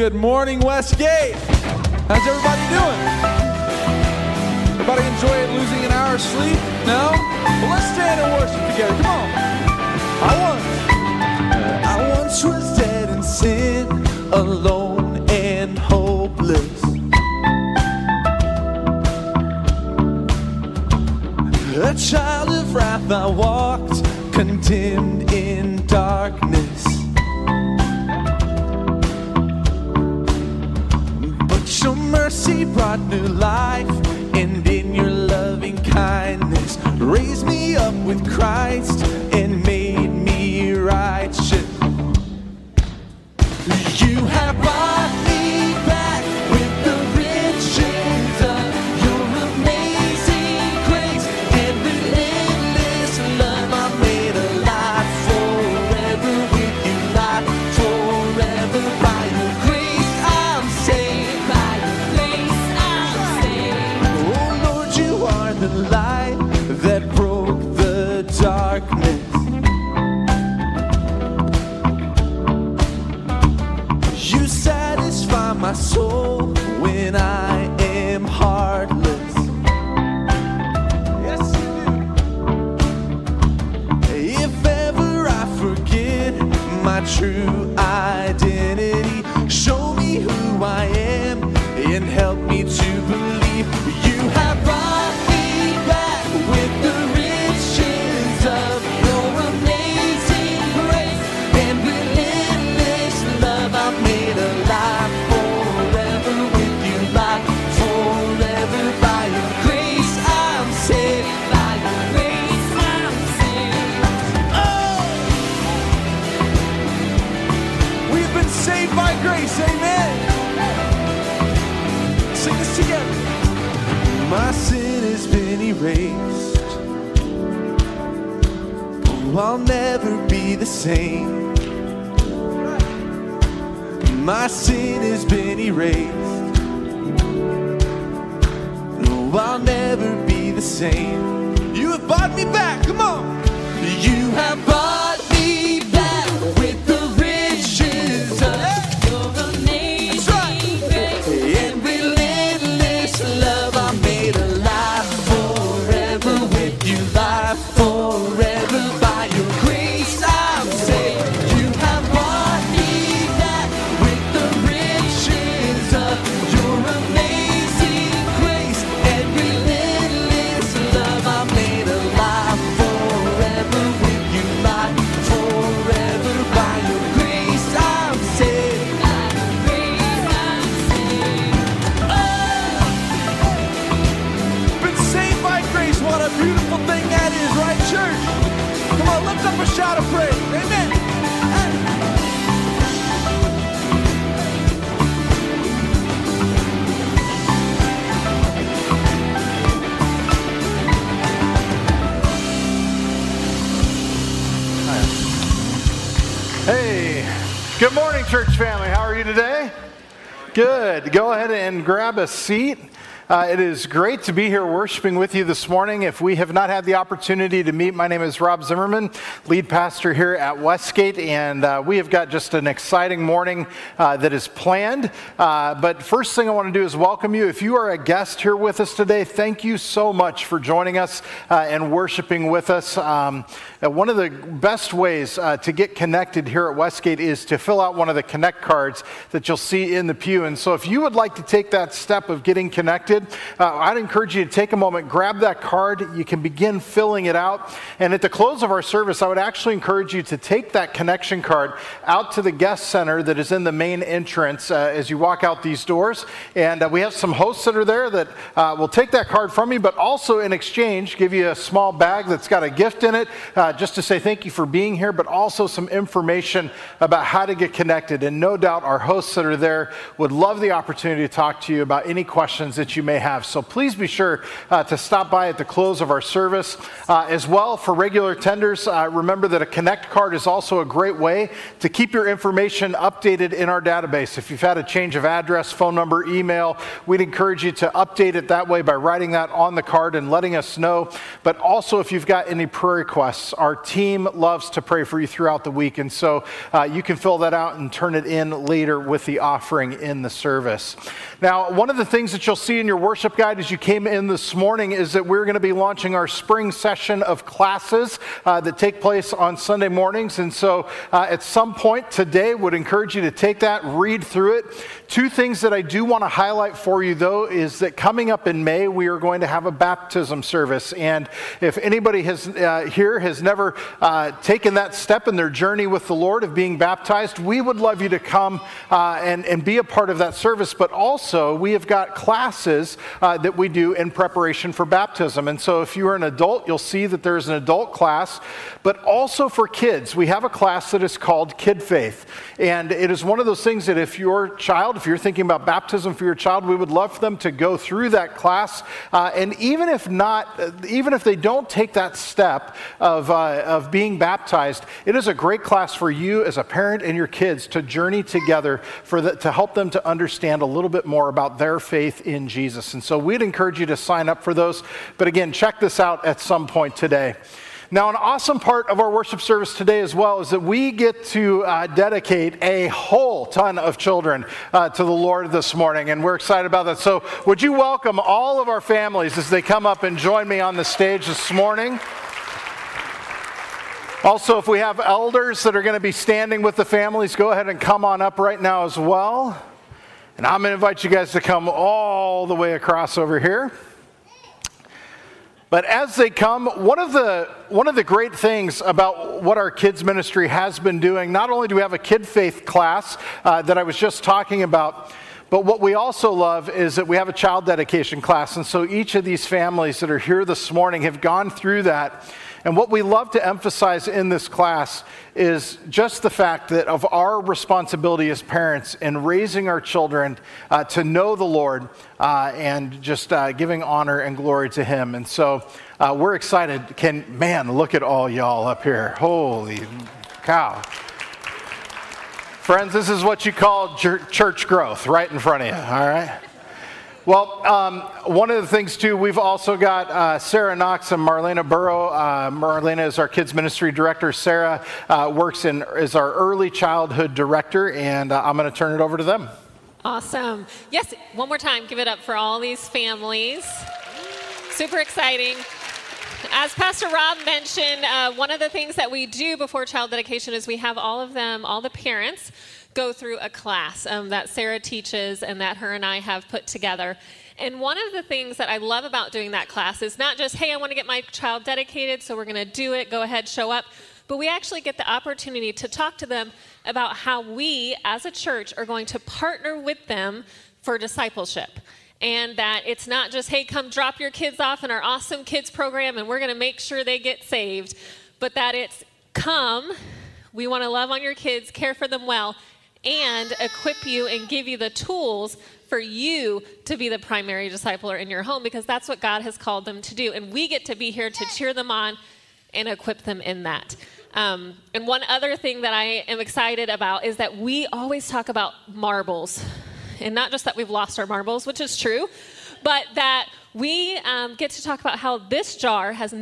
Good morning, Westgate. How's everybody doing? Everybody enjoy losing an hour's sleep? No? Well, let's stand and worship together. Come on. I once was dead in sin, alone and hopeless. A child of wrath, I walked, condemned in darkness. But your mercy brought new life, and in your loving kindness raised me up with Christ and made me righteous. You have brought me back with the riches of your amazing grace and relentless love. I'm made alive forever with you, life forever by your grace. I'm saved by your grace. I'm saved. Oh Lord, you are the light that broke the darkness. You satisfy my soul when I am heartless. Yes, you do. If ever I forget my true identity, show me who I am and help me to believe. You have brought me back with the riches of your amazing grace and relentless love. I'm made alive forever with you, life forever by your grace. I'm saved by your grace. I'm saved. Oh! We've been saved by grace, amen. Sing this together. My sin has been erased. Oh, I'll never be the same. My sin has been erased. No, I'll never be the same. You have bought me back, come on. You have bought me back with the riches of your amazing grace and relentless love. I'm made alive forever with you, life forever by your grace. I'm saved. You have brought me back with the riches of your amazing grace and relentless love. I'm made alive forever with you, life forever by your grace. I'm saved. By your grace, I'm saved. Oh! Been saved by grace. What a beautiful thing that is, right, church? Come on, lift up a shout of praise. Amen. Hey, good morning, church family. How are you today? Good. Go ahead and grab a seat. It is great to be here worshiping with you this morning. If we have not had the opportunity to meet, my name is Rob Zimmerman, lead pastor here at Westgate, and we have got just an exciting morning that is planned. But first thing I want to do is welcome you. If you are a guest here with us today, thank you so much for joining us and worshiping with us. One of the best ways to get connected here at Westgate is to fill out one of the Connect cards that you'll see in the pew. And so if you would like to take that step of getting connected, I'd encourage you to take a moment, grab that card. You can begin filling it out. And at the close of our service, I would actually encourage you to take that connection card out to the guest center that is in the main entrance as you walk out these doors. And we have some hosts that are there that will take that card from you, but also in exchange give you a small bag that's got a gift in it just to say thank you for being here, but also some information about how to get connected. And no doubt our hosts that are there would love the opportunity to talk to you about any questions that you may may have. So please be sure to stop by at the close of our service. As well, for regular attenders, remember that a Connect card is also a great way to keep your information updated in our database. If you've had a change of address, phone number, email, we'd encourage you to update it that way by writing that on the card and letting us know. But also, if you've got any prayer requests, our team loves to pray for you throughout the week. And so you can fill that out and turn it in later with the offering in the service. Now, one of the things that you'll see in your worship guide as you came in this morning is that we're going to be launching our spring session of classes that take place on Sunday mornings. And so at some point today, would encourage you to take that, read through it. Two things that I do want to highlight for you, though, is that coming up in May, we are going to have a baptism service. And if anybody here has never taken that step in their journey with the Lord of being baptized, we would love you to come and be a part of that service. But also, we have got classes that we do in preparation for baptism. And so if you're an adult, you'll see that there's an adult class. But also for kids, we have a class that is called Kid Faith. And it is one of those things that if you're thinking about baptism for your child, we would love for them to go through that class. And even if they don't take that step of being baptized, it is a great class for you as a parent and your kids to journey together to help them to understand a little bit more about their faith in Jesus. And so we'd encourage you to sign up for those. But again, check this out at some point today. Now, an awesome part of our worship service today as well is that we get to dedicate a whole ton of children to the Lord this morning, and we're excited about that. So would you welcome all of our families as they come up and join me on the stage this morning? Also, if we have elders that are going to be standing with the families, go ahead and come on up right now as well. And I'm going to invite you guys to come all the way across over here. But as they come, one of the great things about what our kids ministry has been doing, not only do we have a Kid Faith class that I was just talking about, but what we also love is that we have a child dedication class. And so each of these families that are here this morning have gone through that. And what we love to emphasize in this class is just the fact that of our responsibility as parents in raising our children to know the Lord and just giving honor and glory to Him. And so we're excited. Look at all y'all up here. Holy cow. Friends, this is what you call church growth right in front of you, all right? Well, one of the things, too, we've also got Sarah Knox and Marlena Burrow. Marlena is our kids ministry director. Sarah is our early childhood director, and I'm going to turn it over to them. Awesome. Yes, one more time, give it up for all these families. Super exciting. As Pastor Rob mentioned, one of the things that we do before child dedication is we have all the parents, go through a class that Sarah teaches and that her and I have put together. And one of the things that I love about doing that class is not just, hey, I want to get my child dedicated, so we're going to do it, go ahead, show up. But we actually get the opportunity to talk to them about how we, as a church, are going to partner with them for discipleship. And that it's not just, hey, come drop your kids off in our awesome kids program and we're going to make sure they get saved. But that it's, come, we want to love on your kids, care for them well, and equip you and give you the tools for you to be the primary discipler in your home, because that's what God has called them to do. And we get to be here to cheer them on and equip them in that. And one other thing that I am excited about is that we always talk about marbles. And not just that we've lost our marbles, which is true, but that we get to talk about how this jar has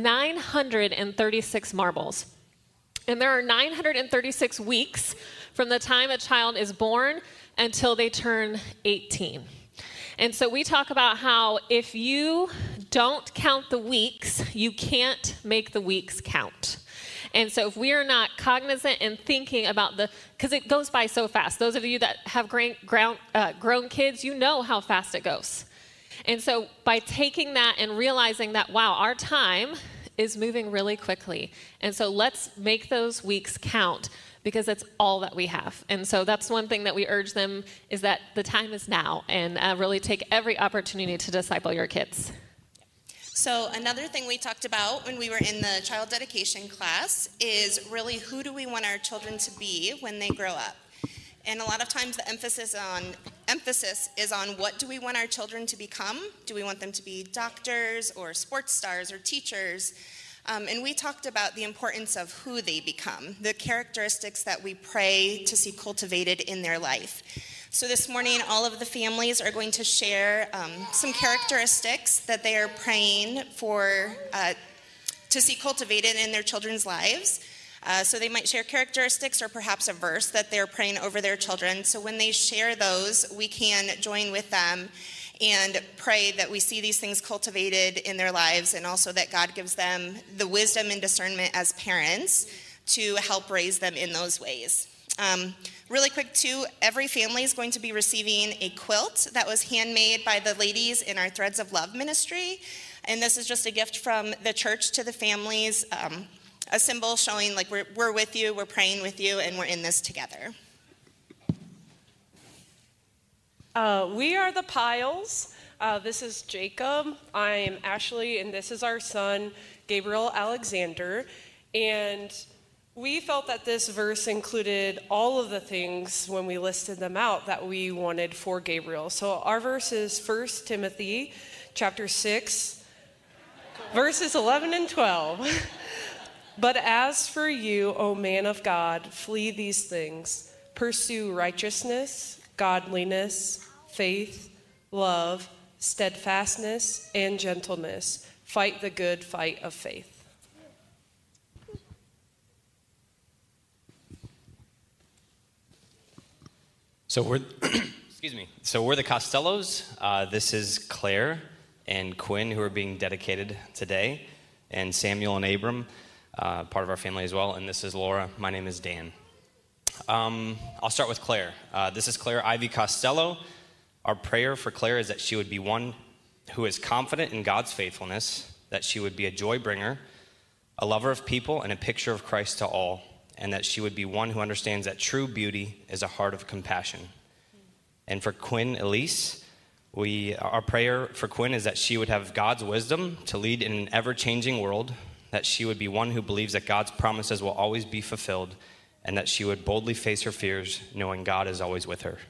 936 marbles. And there are 936 weeks from the time a child is born until they turn 18. And so we talk about how if you don't count the weeks, you can't make the weeks count. And so if we are not cognizant and thinking about because it goes by so fast. Those of you that have grown kids, you know how fast it goes. And so by taking that and realizing that, wow, our time is moving really quickly. And so let's make those weeks count, because that's all that we have. And so that's one thing that we urge them, is that the time is now, and really take every opportunity to disciple your kids. So another thing we talked about when we were in the child dedication class is really, who do we want our children to be when they grow up? And a lot of times the emphasis on emphasis is on what do we want our children to become? Do we want them to be doctors or sports stars or teachers? And we talked about the importance of who they become, the characteristics that we pray to see cultivated in their life. So this morning, all of the families are going to share some characteristics that they are praying for to see cultivated in their children's lives. So they might share characteristics or perhaps a verse that they're praying over their children. So when they share those, we can join with them and pray that we see these things cultivated in their lives, and also that God gives them the wisdom and discernment as parents to help raise them in those ways. Really quick too, every family is going to be receiving a quilt that was handmade by the ladies in our Threads of Love ministry. And this is just a gift from the church to the families, a symbol showing like we're with you, we're praying with you, and we're in this together. We are the Piles. This is Jacob. I am Ashley, and this is our son, Gabriel Alexander. And we felt that this verse included all of the things when we listed them out that we wanted for Gabriel. So our verse is 1 Timothy chapter 6, verses 11 and 12. But as for you, O man of God, flee these things. Pursue righteousness, godliness, faith, love, steadfastness, and gentleness. Fight the good fight of faith. So we're, So we're the Costellos. This is Claire and Quinn, who are being dedicated today, and Samuel and Abram, part of our family as well. And this is Laura. My name is Dan. I'll start with Claire. This is Claire Ivy Costello. Our prayer for Claire is that she would be one who is confident in God's faithfulness, that she would be a joy bringer, a lover of people, and a picture of Christ to all, and that she would be one who understands that true beauty is a heart of compassion. And for Quinn Elise, our prayer for Quinn is that she would have God's wisdom to lead in an ever-changing world, that she would be one who believes that God's promises will always be fulfilled, and that she would boldly face her fears, knowing God is always with her.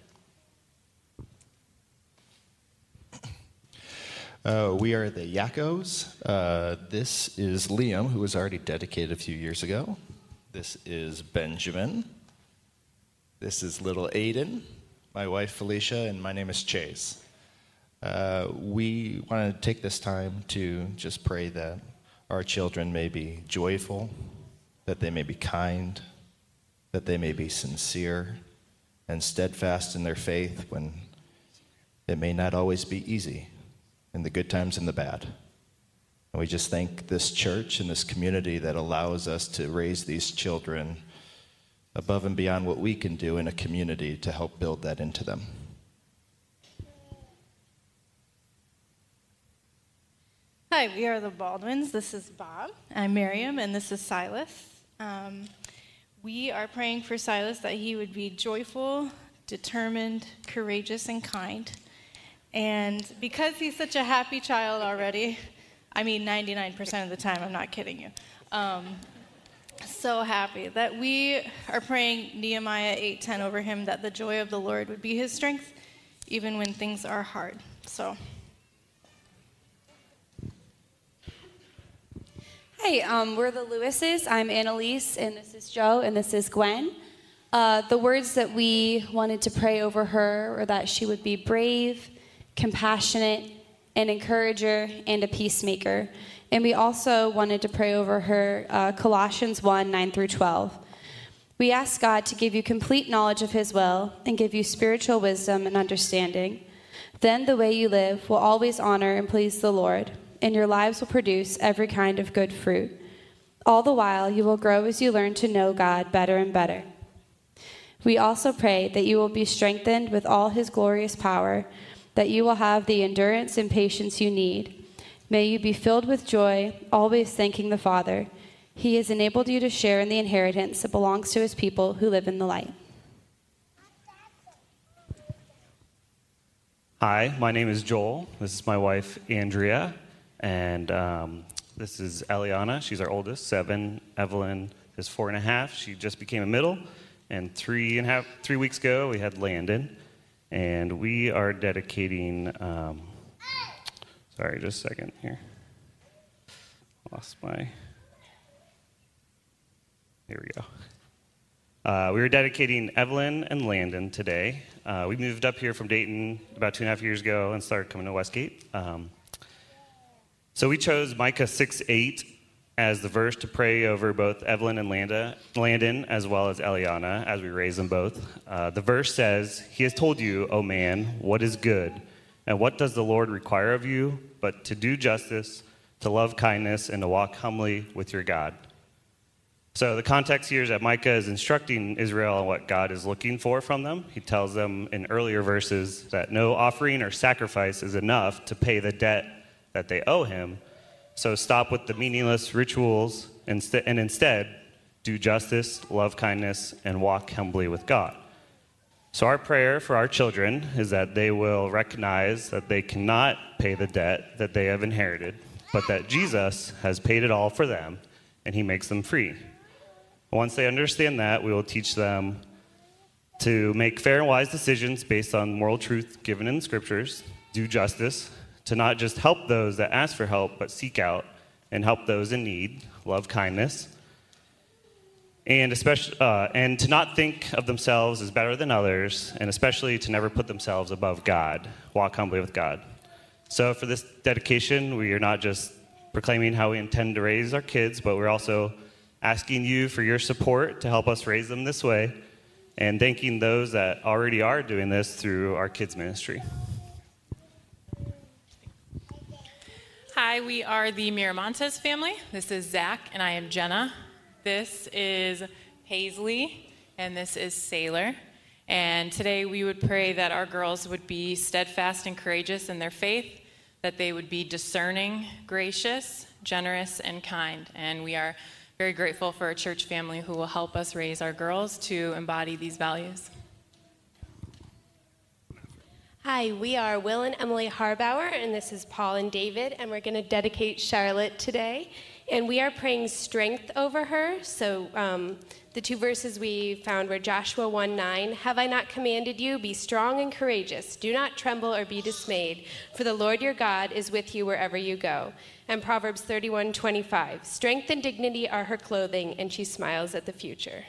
We are the Yakos. This is Liam, who was already dedicated a few years ago. This is Benjamin. This is little Aiden, my wife Felicia, and my name is Chase. We want to take this time to just pray that our children may be joyful, that they may be kind, that they may be sincere and steadfast in their faith when it may not always be easy, in the good times and the bad. And we just thank this church and this community that allows us to raise these children above and beyond what we can do in a community to help build that into them. Hi, we are the Baldwins. This is Bob. I'm Miriam, and this is Silas. We are praying for Silas that he would be joyful, determined, courageous, and kind. And because he's such a happy child already, I mean 99% of the time, I'm not kidding you, so happy that we are praying Nehemiah 8:10 over him, that the joy of the Lord would be his strength, even when things are hard. So. Hi, we're the Lewises. I'm Annalise, and this is Joe, and this is Gwen. The words that we wanted to pray over her are that she would be brave, compassionate, an encourager, and a peacemaker. And we also wanted to pray over her Colossians 1:9-12. We ask God to give you complete knowledge of his will and give you spiritual wisdom and understanding. Then the way you live will always honor and please the Lord, and your lives will produce every kind of good fruit. All the while, you will grow as you learn to know God better and better. We also pray that you will be strengthened with all his glorious power, that you will have the endurance and patience you need. May you be filled with joy, always thanking the Father. He has enabled you to share in the inheritance that belongs to his people who live in the light. Hi, my name is Joel. This is my wife, Andrea. And this is Eliana. She's our oldest, 7. Evelyn is 4.5. She just became a middle. And 3 weeks ago, we had Landon. And we are dedicating, sorry, just a second here. Here we go. We were dedicating Evelyn and Landon today. We moved up here from Dayton about 2.5 years ago and started coming to Westgate. So we chose Micah 6:8 as the verse to pray over both Evelyn and Landon, as well as Eliana, as we raise them both. The verse says, "He has told you, O man, what is good, and what does the Lord require of you, but to do justice, to love kindness, and to walk humbly with your God." So the context here is that Micah is instructing Israel on what God is looking for from them. He tells them in earlier verses that no offering or sacrifice is enough to pay the debt that they owe him. So stop with the meaningless rituals and instead do justice, love kindness, and walk humbly with God. So our prayer for our children is that they will recognize that they cannot pay the debt that they have inherited, but that Jesus has paid it all for them, and he makes them free. Once they understand that, we will teach them to make fair and wise decisions based on moral truth given in the scriptures, do justice, to not just help those that ask for help, but seek out and help those in need, love kindness, and to not think of themselves as better than others, and especially to never put themselves above God, walk humbly with God. So for this dedication, we are not just proclaiming how we intend to raise our kids, but we're also asking you for your support to help us raise them this way, and thanking those that already are doing this through our kids' ministry. Hi, we are the Miramontes family. This is Zach, and I am Jenna. This is Paisley, and this is Sailor. And today we would pray that our girls would be steadfast and courageous in their faith, that they would be discerning, gracious, generous, and kind. And we are very grateful for a church family who will help us raise our girls to embody these values. Hi, we are Will and Emily Harbauer, and this is Paul and David, and we're going to dedicate Charlotte today. And we are praying strength over her. So the two verses we found were Joshua 1:9, "Have I not commanded you? Be strong and courageous. Do not tremble or be dismayed, for the Lord your God is with you wherever you go." And Proverbs 31:25, "Strength and dignity are her clothing, and she smiles at the future."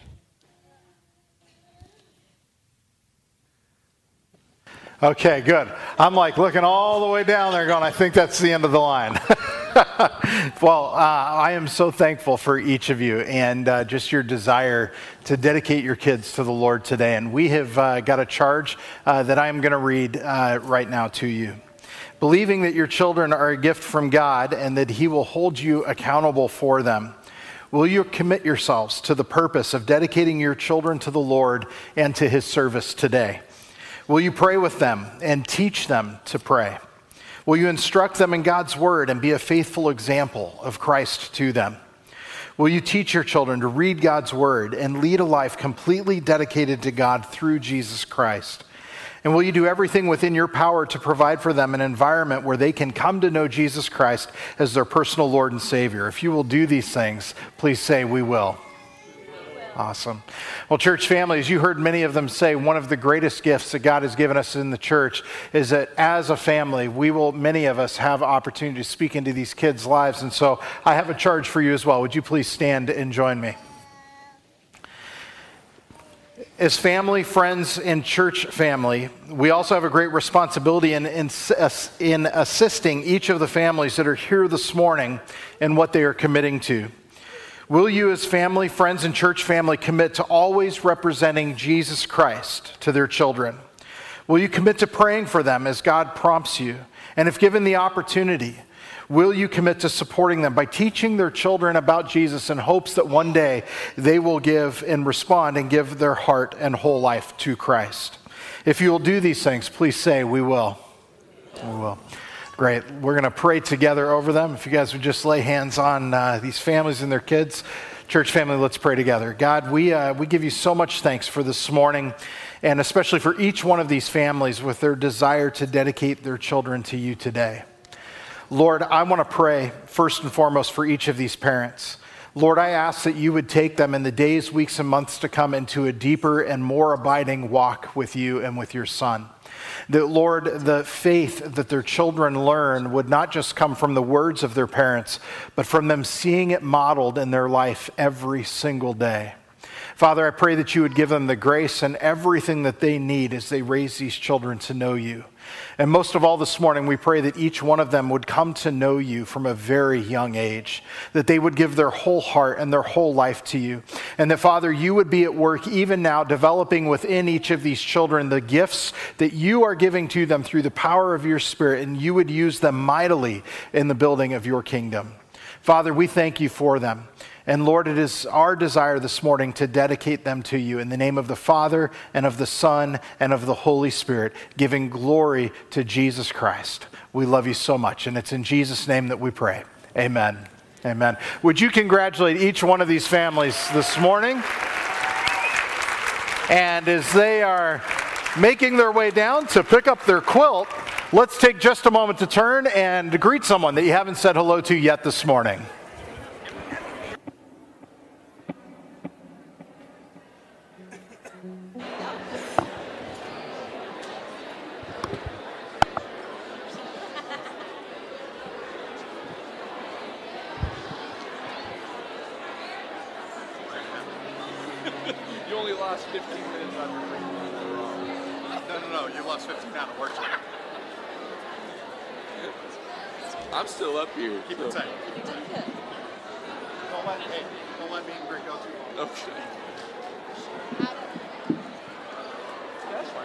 Okay, good. I'm like looking all the way down there going, I think that's the end of the line. Well, I am so thankful for each of you and just your desire to dedicate your kids to the Lord today. And we have got a charge that I'm going to read right now to you. Believing that your children are a gift from God and that he will hold you accountable for them, will you commit yourselves to the purpose of dedicating your children to the Lord and to his service today? Will you pray with them and teach them to pray? Will you instruct them in God's word and be a faithful example of Christ to them? Will you teach your children to read God's word and lead a life completely dedicated to God through Jesus Christ? And will you do everything within your power to provide for them an environment where they can come to know Jesus Christ as their personal Lord and Savior? If you will do these things, please say, "We will." Awesome. Well, church family, as you heard many of them say, one of the greatest gifts that God has given us in the church is that as a family, many of us have opportunity to speak into these kids' lives. And so I have a charge for you as well. Would you please stand and join me? As family, friends, and church family, we also have a great responsibility in assisting each of the families that are here this morning in what they are committing to. Will you as family, friends, and church family commit to always representing Jesus Christ to their children? Will you commit to praying for them as God prompts you? And if given the opportunity, will you commit to supporting them by teaching their children about Jesus in hopes that one day they will give and respond and give their heart and whole life to Christ? If you will do these things, please say, "We will." We will. Great. We're going to pray together over them. If you guys would just lay hands on these families and their kids. Church family, let's pray together. God, we give you so much thanks for this morning, and especially for each one of these families with their desire to dedicate their children to you today. Lord, I want to pray first and foremost for each of these parents. Lord, I ask that you would take them in the days, weeks, and months to come into a deeper and more abiding walk with you and with your Son. That, Lord, the faith that their children learn would not just come from the words of their parents, but from them seeing it modeled in their life every single day. Father, I pray that you would give them the grace and everything that they need as they raise these children to know you. And most of all this morning, we pray that each one of them would come to know you from a very young age, that they would give their whole heart and their whole life to you. And that, Father, you would be at work even now developing within each of these children the gifts that you are giving to them through the power of your Spirit, and you would use them mightily in the building of your kingdom. Father, we thank you for them. And Lord, it is our desire this morning to dedicate them to you in the name of the Father and of the Son and of the Holy Spirit, giving glory to Jesus Christ. We love you so much, and it's in Jesus' name that we pray. Amen. Amen. Would you congratulate each one of these families this morning? And as they are making their way down to pick up their quilt, let's take just a moment to turn and greet someone that you haven't said hello to yet this morning. You only lost 15 minutes on your break. No, you lost 15 out of work time. I'm still up here. Keep it tight. Keep it tight. Don't let me and Greg go too long. Okay. That's fine.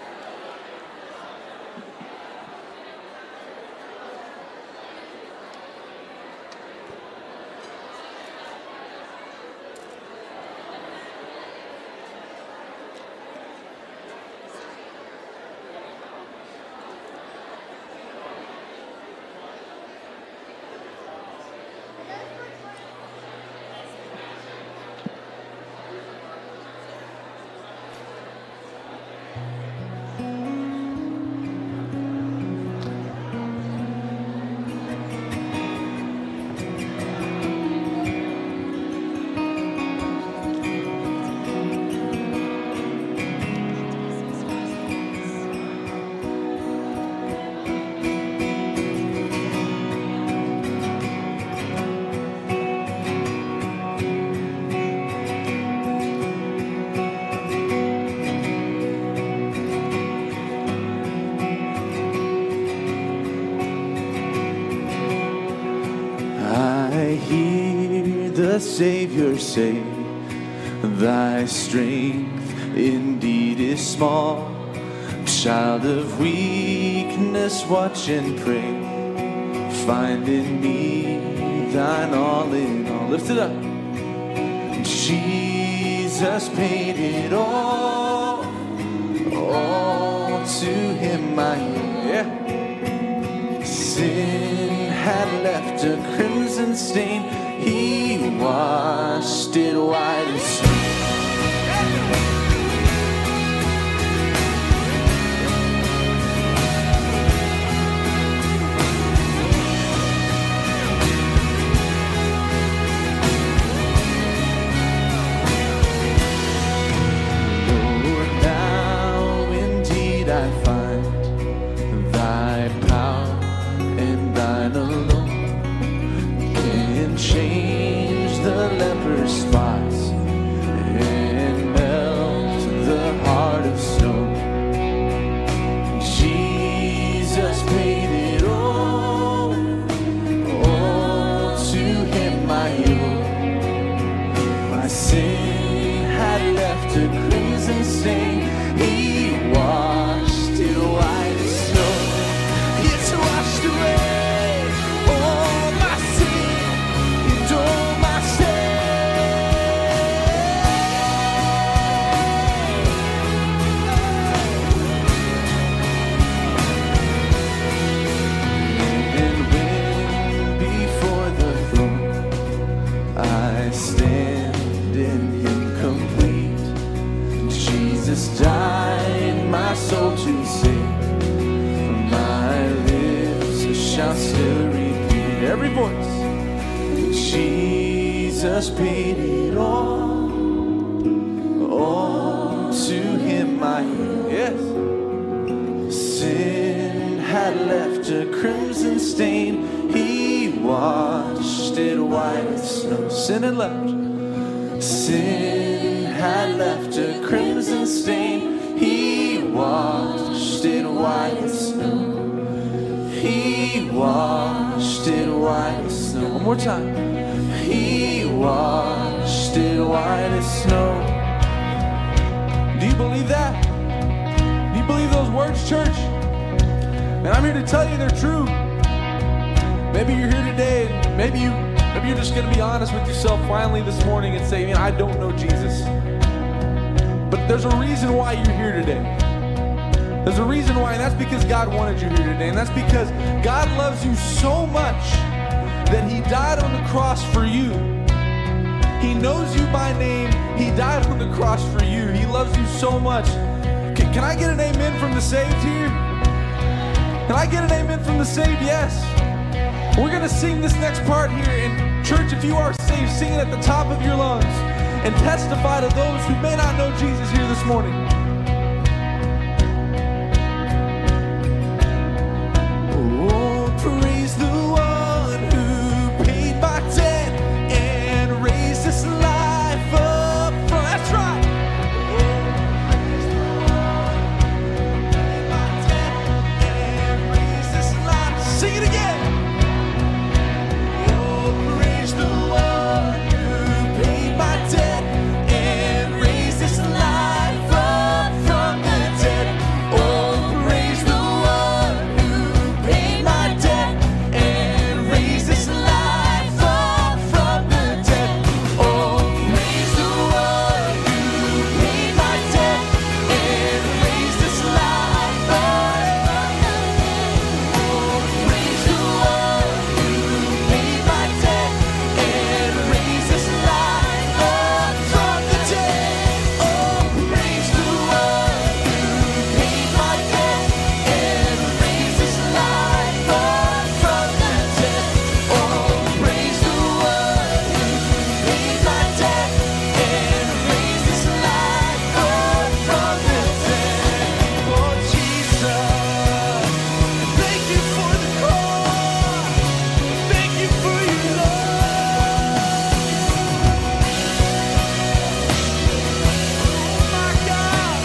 Savior say, thy strength indeed is small. Child of weakness, watch and pray. Find in me thine all in all. Lift it up. Jesus paid it all to him I owe. Yeah. Sin had left a crimson stain. He washed it white as snow. Lord, now indeed I find thy power and thine alone can change the leper's spots and melt the heart of stone. Jesus paid it all to him I owe. My sin had left a crimson stain. He washed it white as snow. It's washed away all my sin and all my And when before the throne I stand in him complete, Jesus died my soul to save. My lips shall still repeat, every voice, Jesus paid it all to him I owe. Yes. Sin had left a crimson stain. He washed it white as snow. Sin had left. Sin had left a crimson stain. He washed it white as snow. He washed it white as snow. One more time. He washed it white as snow. Do you believe that? Do you believe those words, church? And I'm here to tell you they're true. Maybe you're here today and maybe you're just going to be honest with yourself finally this morning and say, man, I don't know Jesus. But there's a reason why you're here today. There's a reason why, and that's because God wanted you here today. And that's because God loves you so much that he died on the cross for you. He knows you by name. He died on the cross for you. He loves you so much. Can I get an amen from the saved here? Can I get an amen from the saved? Yes. We're going to sing this next part here. And church, if you are saved, sing it at the top of your lungs and testify to those who may not know Jesus here this morning. Oh, praise the one who paid my debt and raised this life up front. That's right. Sing it again. Oh, praise the one who paid my debt and raised this life up from the dead. Oh, praise the one who paid my debt and raised this life up from the dead. Oh, praise the one who paid my debt and raised this life up from the dead. Oh, praise the one who paid my debt and raised this life up from the dead. Oh, praise the one who paid my debt and raised this life up from the dead. Oh, praise the one who paid my debt and raised this life up from the dead. Oh, Jesus, thank you for the cross. Thank you for your love. Oh, my God.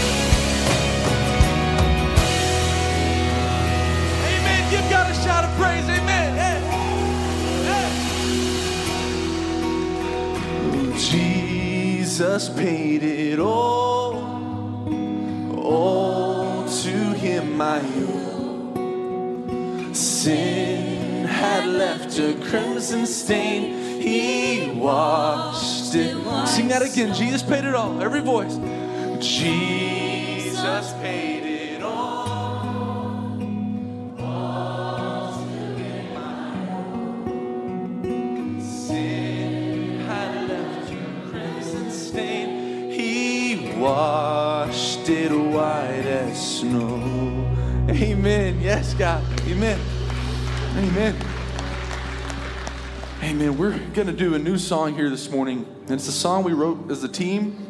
Amen. Give God a shout of praise. Amen. Hey. Oh, Jesus paid it all to him I owe. Sin had left a crimson stain. He washed it. Sing that again. Jesus paid it all. Every voice. Jesus paid it all to him I owe. Sin had left a crimson stain. He washed it white as snow. Amen. Yes, God. Amen. Amen. Amen. We're going to do a new song here this morning. And it's a song we wrote as a team.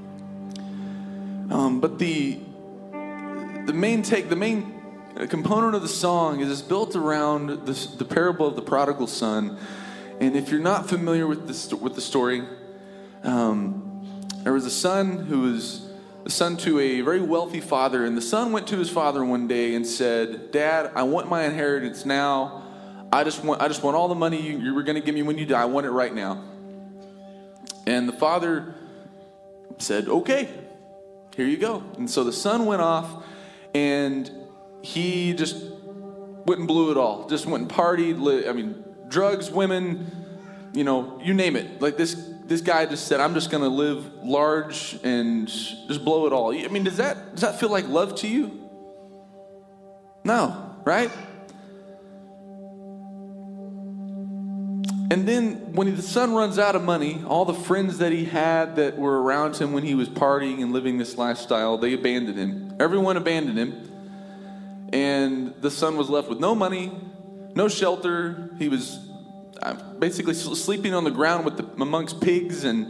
But the main component of the song is built around the parable of the prodigal son. And if you're not familiar with the story, there was a son who was the son to a very wealthy father, and the son went to his father one day and said, "Dad, I want my inheritance now. I just want all the money you were going to give me when you die. I want it right now." And the father said, "Okay, here you go." And so the son went off, and he just went and blew it all. Just went and partied. Drugs, women, you name it. Like this guy just said, "I'm just going to live large and just blow it all." Does that feel like love to you? No, right? And then when the son runs out of money, all the friends that he had that were around him when he was partying and living this lifestyle, they abandoned him. Everyone abandoned him. And the son was left with no money, no shelter. He was basically sleeping on the ground amongst pigs, and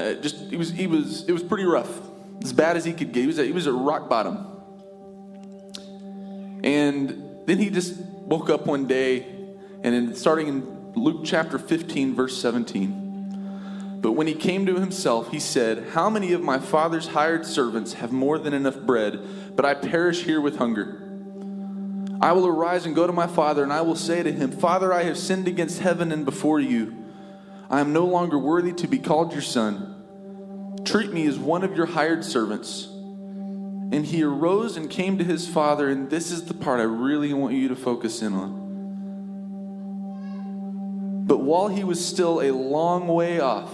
it was pretty rough, as bad as he could get. He was at rock bottom. And then he just woke up one day, and starting in Luke chapter 15, verse 17. But when he came to himself, he said, "How many of my father's hired servants have more than enough bread, but I perish here with hunger? I will arise and go to my father, and I will say to him, Father, I have sinned against heaven and before you. I am no longer worthy to be called your son. Treat me as one of your hired servants." And he arose and came to his father, and this is the part I really want you to focus in on. But while he was still a long way off,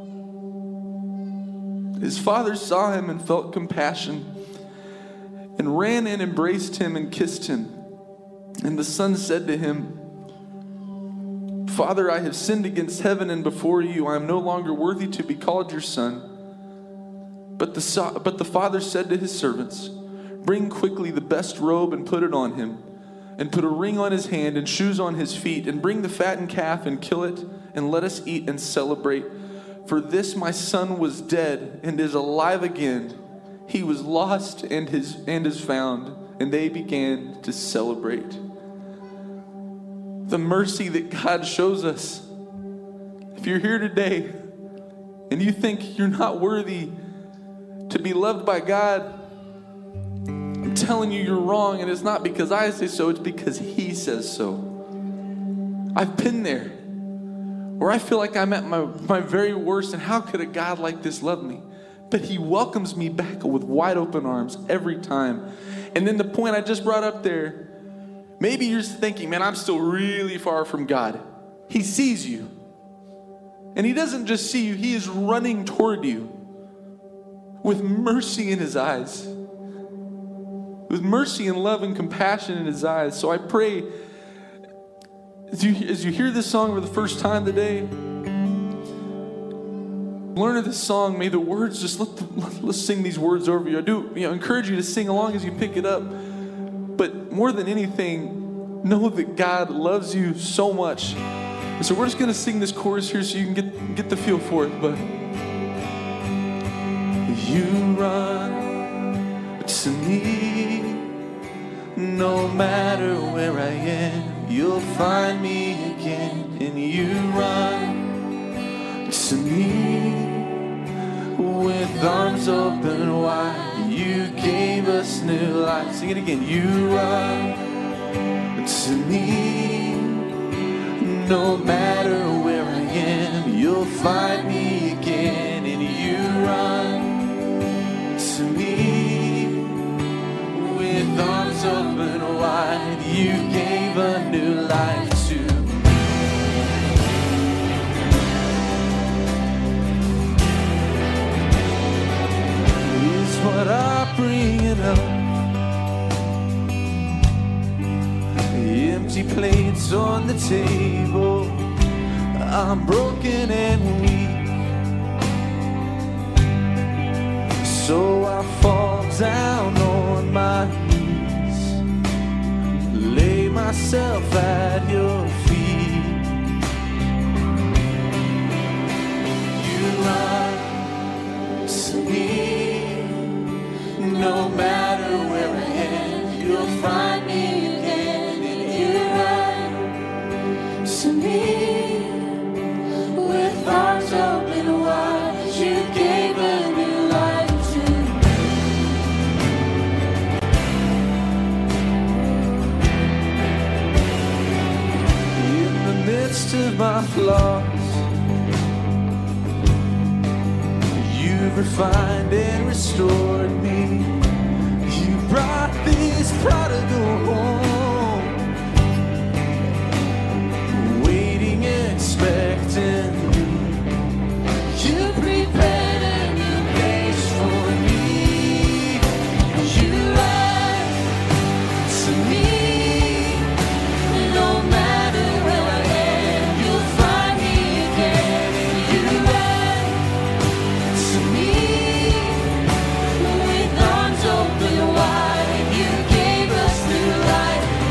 his father saw him and felt compassion, and ran in, embraced him, and kissed him. And the son said to him, "Father, I have sinned against heaven and before you. I am no longer worthy to be called your son." But the father said to his servants, "Bring quickly the best robe and put it on him, and put a ring on his hand and shoes on his feet, and bring the fattened calf and kill it, and let us eat and celebrate. For this my son was dead and is alive again. He was lost and is found." And they began to celebrate. The mercy that God shows us. If you're here today and you think you're not worthy to be loved by God, I'm telling you you're wrong, and it's not because I say so, it's because He says so. I've been there where I feel like I'm at my very worst, and how could a God like this love me? But He welcomes me back with wide open arms every time. And then the point I just brought up there, maybe you're thinking, man, I'm still really far from God. He sees you. And He doesn't just see you, He is running toward you with mercy in His eyes. With mercy and love and compassion in His eyes. So I pray, as you hear this song for the first time today, learn of this song, may the words just let's sing these words over you. I do encourage you to sing along as you pick it up. But more than anything, know that God loves you so much. And so we're just going to sing this chorus here so you can get the feel for it. But you run to me, no matter where I am, you'll find me again. And you run to me with arms open wide. You gave us new life. Sing it again. You run to me, no matter where I am, you'll find me again. And you run to me with arms open wide. You gave a new life to me. What I bring it up, empty plates on the table. I'm broken and weak, so I fall down on my knees, lay myself at your feet. You run to me, no matter where I am, you'll find me again. And you run to me with arms open wide. You gave a new life to me. In the midst of my flaws, you've refined and restored me. You brought this prodigal home, waiting, expecting me. You prepared a new place for me. You lied to me, no matter where I am, you'll find me again. And you lied to me with arms open wide. You gave us new life.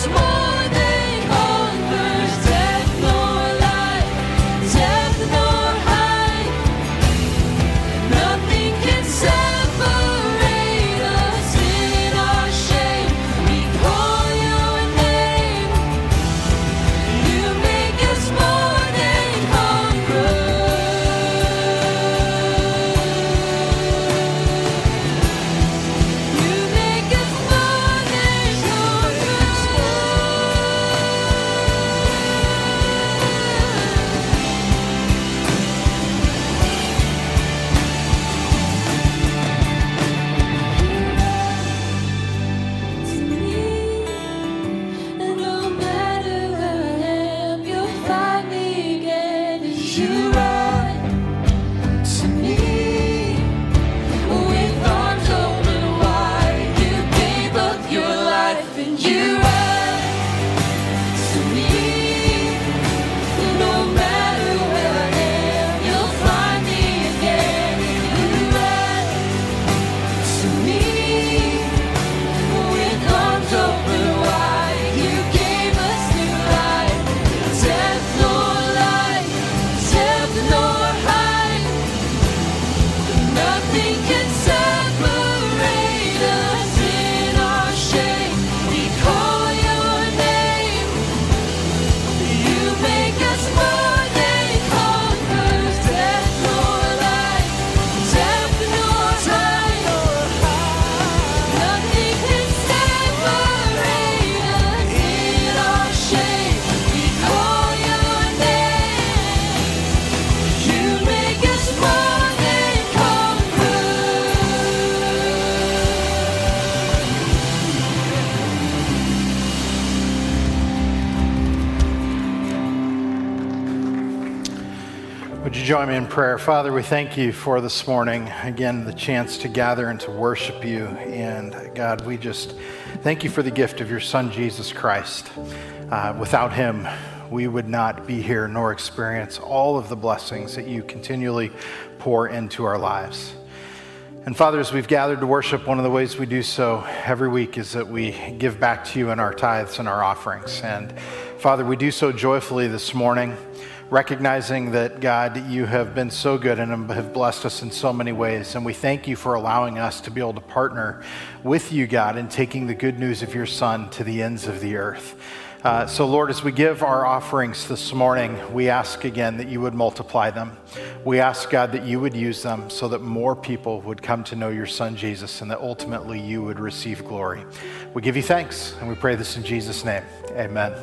Would you join me in prayer? Father, we thank you for this morning. Again, the chance to gather and to worship you. And God, we just thank you for the gift of your Son, Jesus Christ. Without him, we would not be here nor experience all of the blessings that you continually pour into our lives. And Father, as we've gathered to worship, one of the ways we do so every week is that we give back to you in our tithes and our offerings. And Father, we do so joyfully this morning, recognizing that, God, you have been so good and have blessed us in so many ways. And we thank you for allowing us to be able to partner with you, God, in taking the good news of your Son to the ends of the earth. So, Lord, as we give our offerings this morning, we ask again that you would multiply them. We ask, God, that you would use them so that more people would come to know your Son, Jesus, and that ultimately you would receive glory. We give you thanks, and we pray this in Jesus' name. Amen.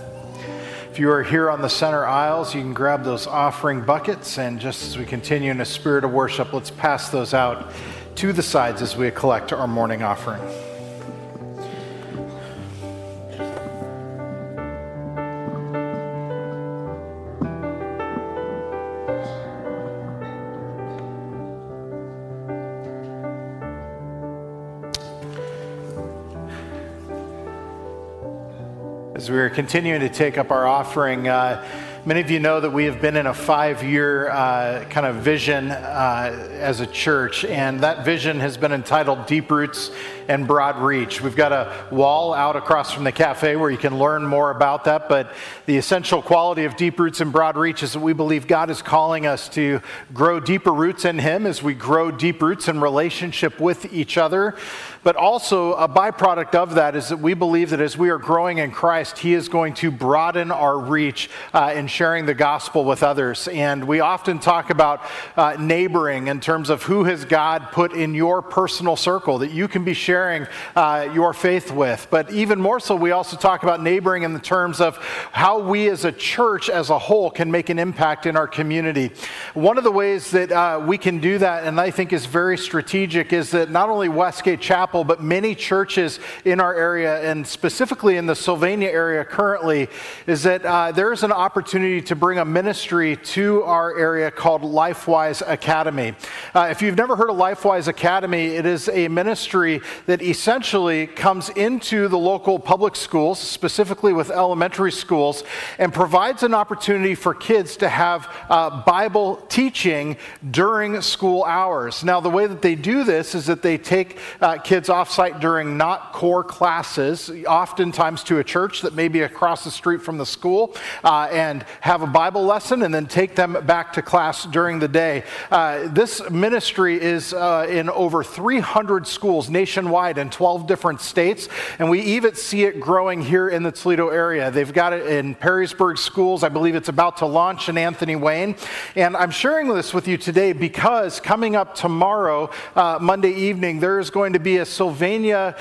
If you are here on the center aisles, you can grab those offering buckets, and just as we continue in a spirit of worship, let's pass those out to the sides as we collect our morning offering. As we are continuing to take up our offering, many of you know that we have been in a 5-year kind of vision as a church, and that vision has been entitled Deep Roots and Broad Reach. We've got a wall out across from the cafe where you can learn more about that, but the essential quality of Deep Roots and Broad Reach is that we believe God is calling us to grow deeper roots in Him as we grow deep roots in relationship with each other. But also a byproduct of that is that we believe that as we are growing in Christ, He is going to broaden our reach in sharing the gospel with others. And we often talk about neighboring in terms of who has God put in your personal circle that you can be sharing your faith with. But even more so, we also talk about neighboring in the terms of how we as a church as a whole can make an impact in our community. One of the ways that we can do that, and I think is very strategic, is that not only Westgate Chapel, but many churches in our area, and specifically in the Sylvania area currently, is that there is an opportunity opportunity to bring a ministry to our area called LifeWise Academy. If you've never heard of LifeWise Academy, it is a ministry that essentially comes into the local public schools, specifically with elementary schools, and provides an opportunity for kids to have Bible teaching during school hours. Now, the way that they do this is that they take kids off-site during not core classes, oftentimes to a church that may be across the street from the school, and have a Bible lesson and then take them back to class during the day. This ministry is in over 300 schools nationwide in 12 different states, and we even see it growing here in the Toledo area. They've got it in Perrysburg schools. I believe it's about to launch in Anthony Wayne. And I'm sharing this with you today because coming up tomorrow, Monday evening, there is going to be a Sylvania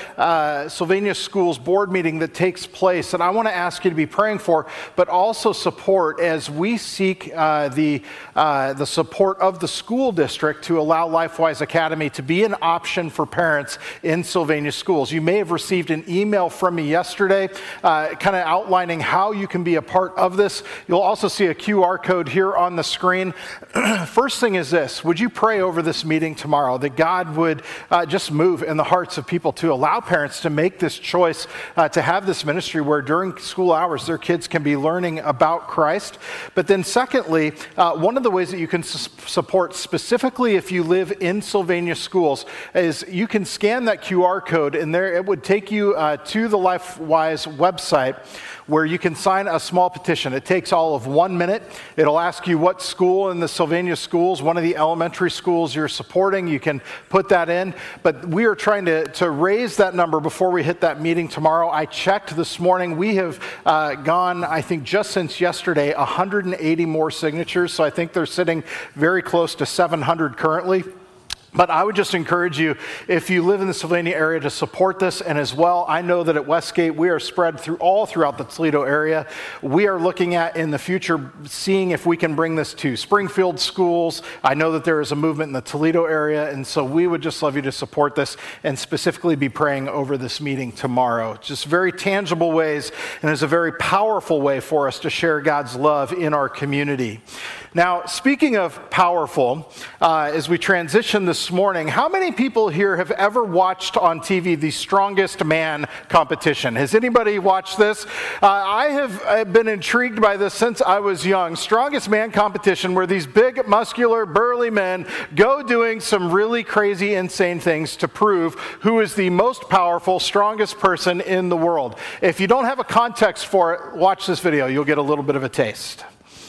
Schools board meeting that takes place, and I want to ask you to be praying for, but also support as we seek the support of the school district to allow LifeWise Academy to be an option for parents in Sylvania schools. You may have received an email from me yesterday kind of outlining how you can be a part of this. You'll also see a QR code here on the screen. First thing is this: would you pray over this meeting tomorrow that God would just move in the hearts of people to allow parents to make this choice to have this ministry where during school hours their kids can be learning about Christ. But then secondly, one of the ways that you can support, specifically if you live in Sylvania schools, is you can scan that QR code, and there it would take you to the LifeWise website, where you can sign a small petition. It takes all of 1 minute. It'll ask you what school in the Sylvania schools, one of the elementary schools you're supporting. You can put that in. But we are trying to raise that number before we hit that meeting tomorrow. I checked this morning. We have gone, I think just since yesterday, 180 more signatures. So I think they're sitting very close to 700 currently. But I would just encourage you, if you live in the Sylvania area, to support this. And as well, I know that at Westgate, we are spread throughout the Toledo area. We are looking at, in the future, seeing if we can bring this to Springfield schools. I know that there is a movement in the Toledo area, and so we would just love you to support this and specifically be praying over this meeting tomorrow. Just very tangible ways, and it's a very powerful way for us to share God's love in our community. Now, speaking of powerful, as we transition this morning, how many people here have ever watched on TV the Strongest Man competition? Has anybody watched this? I have been intrigued by this since I was young. Strongest Man competition, where these big, muscular, burly men go doing some really crazy, insane things to prove who is the most powerful, strongest person in the world. If you don't have a context for it, watch this video. You'll get a little bit of a taste.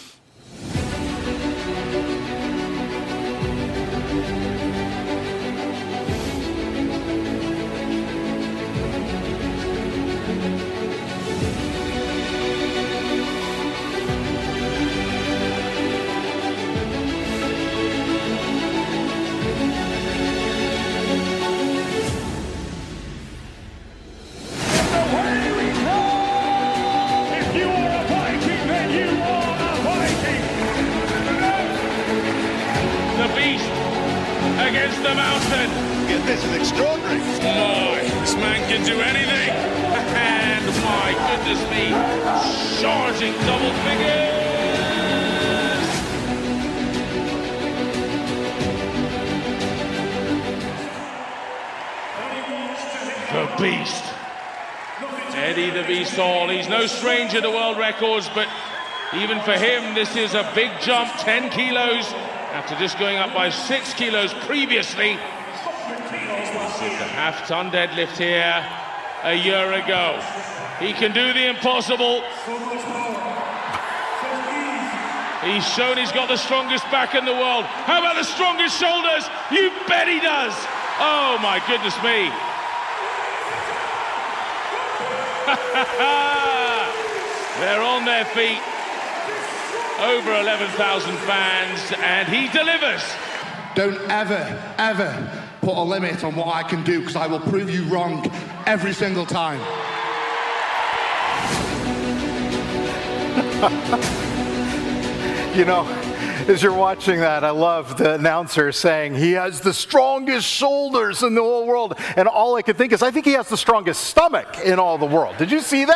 Against the mountain. This is extraordinary. My, this man can do anything. And my goodness me, charging double figures. The Beast. Eddie the Beast Hall. He's no stranger to world records, but even for him, this is a big jump, 10 kilos. After just going up by 6 kilos previously. He did the half-ton deadlift here a year ago. He can do the impossible. He's shown he's got the strongest back in the world. How about the strongest shoulders? You bet he does. Oh my goodness me. They're on their feet. Over 11,000 fans, and he delivers. Don't ever put a limit on what I can do, because I will prove you wrong every single time. You know, as you're watching that, I love the announcer saying he has the strongest shoulders in the whole world. And all I could think is, I think he has the strongest stomach in all the world. Did you see that?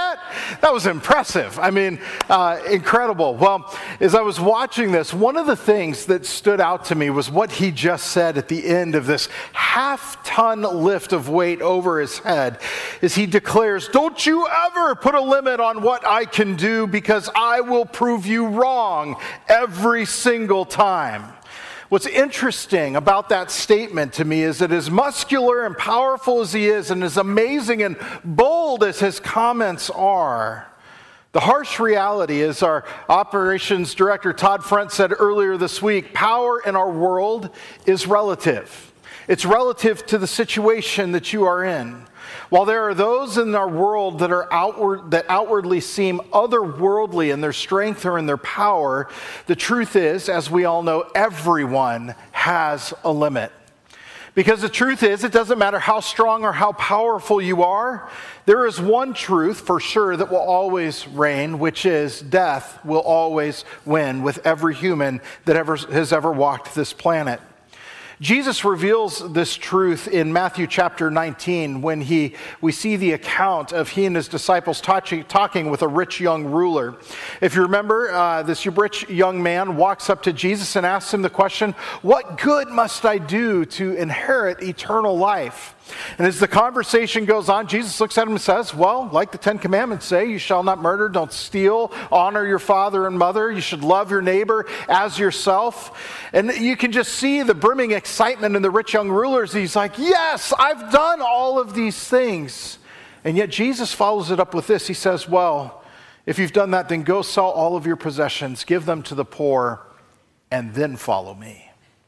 That was impressive. I mean, incredible. Well, as I was watching this, one of the things that stood out to me was what he just said at the end of this half-ton lift of weight over his head, as he declares, "Don't you ever put a limit on what I can do, because I will prove you wrong every single time." What's interesting about that statement to me is that as muscular and powerful as he is, and as amazing and bold as his comments are, the harsh reality is, our operations director Todd Front said earlier this week, power in our world is relative. It's relative to the situation that you are in. While there are those in our world that outwardly seem otherworldly in their strength or in their power, the truth is, as we all know, everyone has a limit. Because the truth is, it doesn't matter how strong or how powerful you are, there is one truth for sure that will always reign, which is death will always win with every human that has ever walked this planet. Jesus reveals this truth in Matthew chapter 19 when we see the account of he and his disciples talking with a rich young ruler. If you remember, this rich young man walks up to Jesus and asks him the question, "What good must I do to inherit eternal life?" And as the conversation goes on, Jesus looks at him and says, well, like the 10 Commandments say, you shall not murder, don't steal, honor your father and mother, you should love your neighbor as yourself. And you can just see the brimming excitement in the rich young rulers. He's like, yes, I've done all of these things. And yet Jesus follows it up with this. He says, well, if you've done that, then go sell all of your possessions, give them to the poor, and then follow me.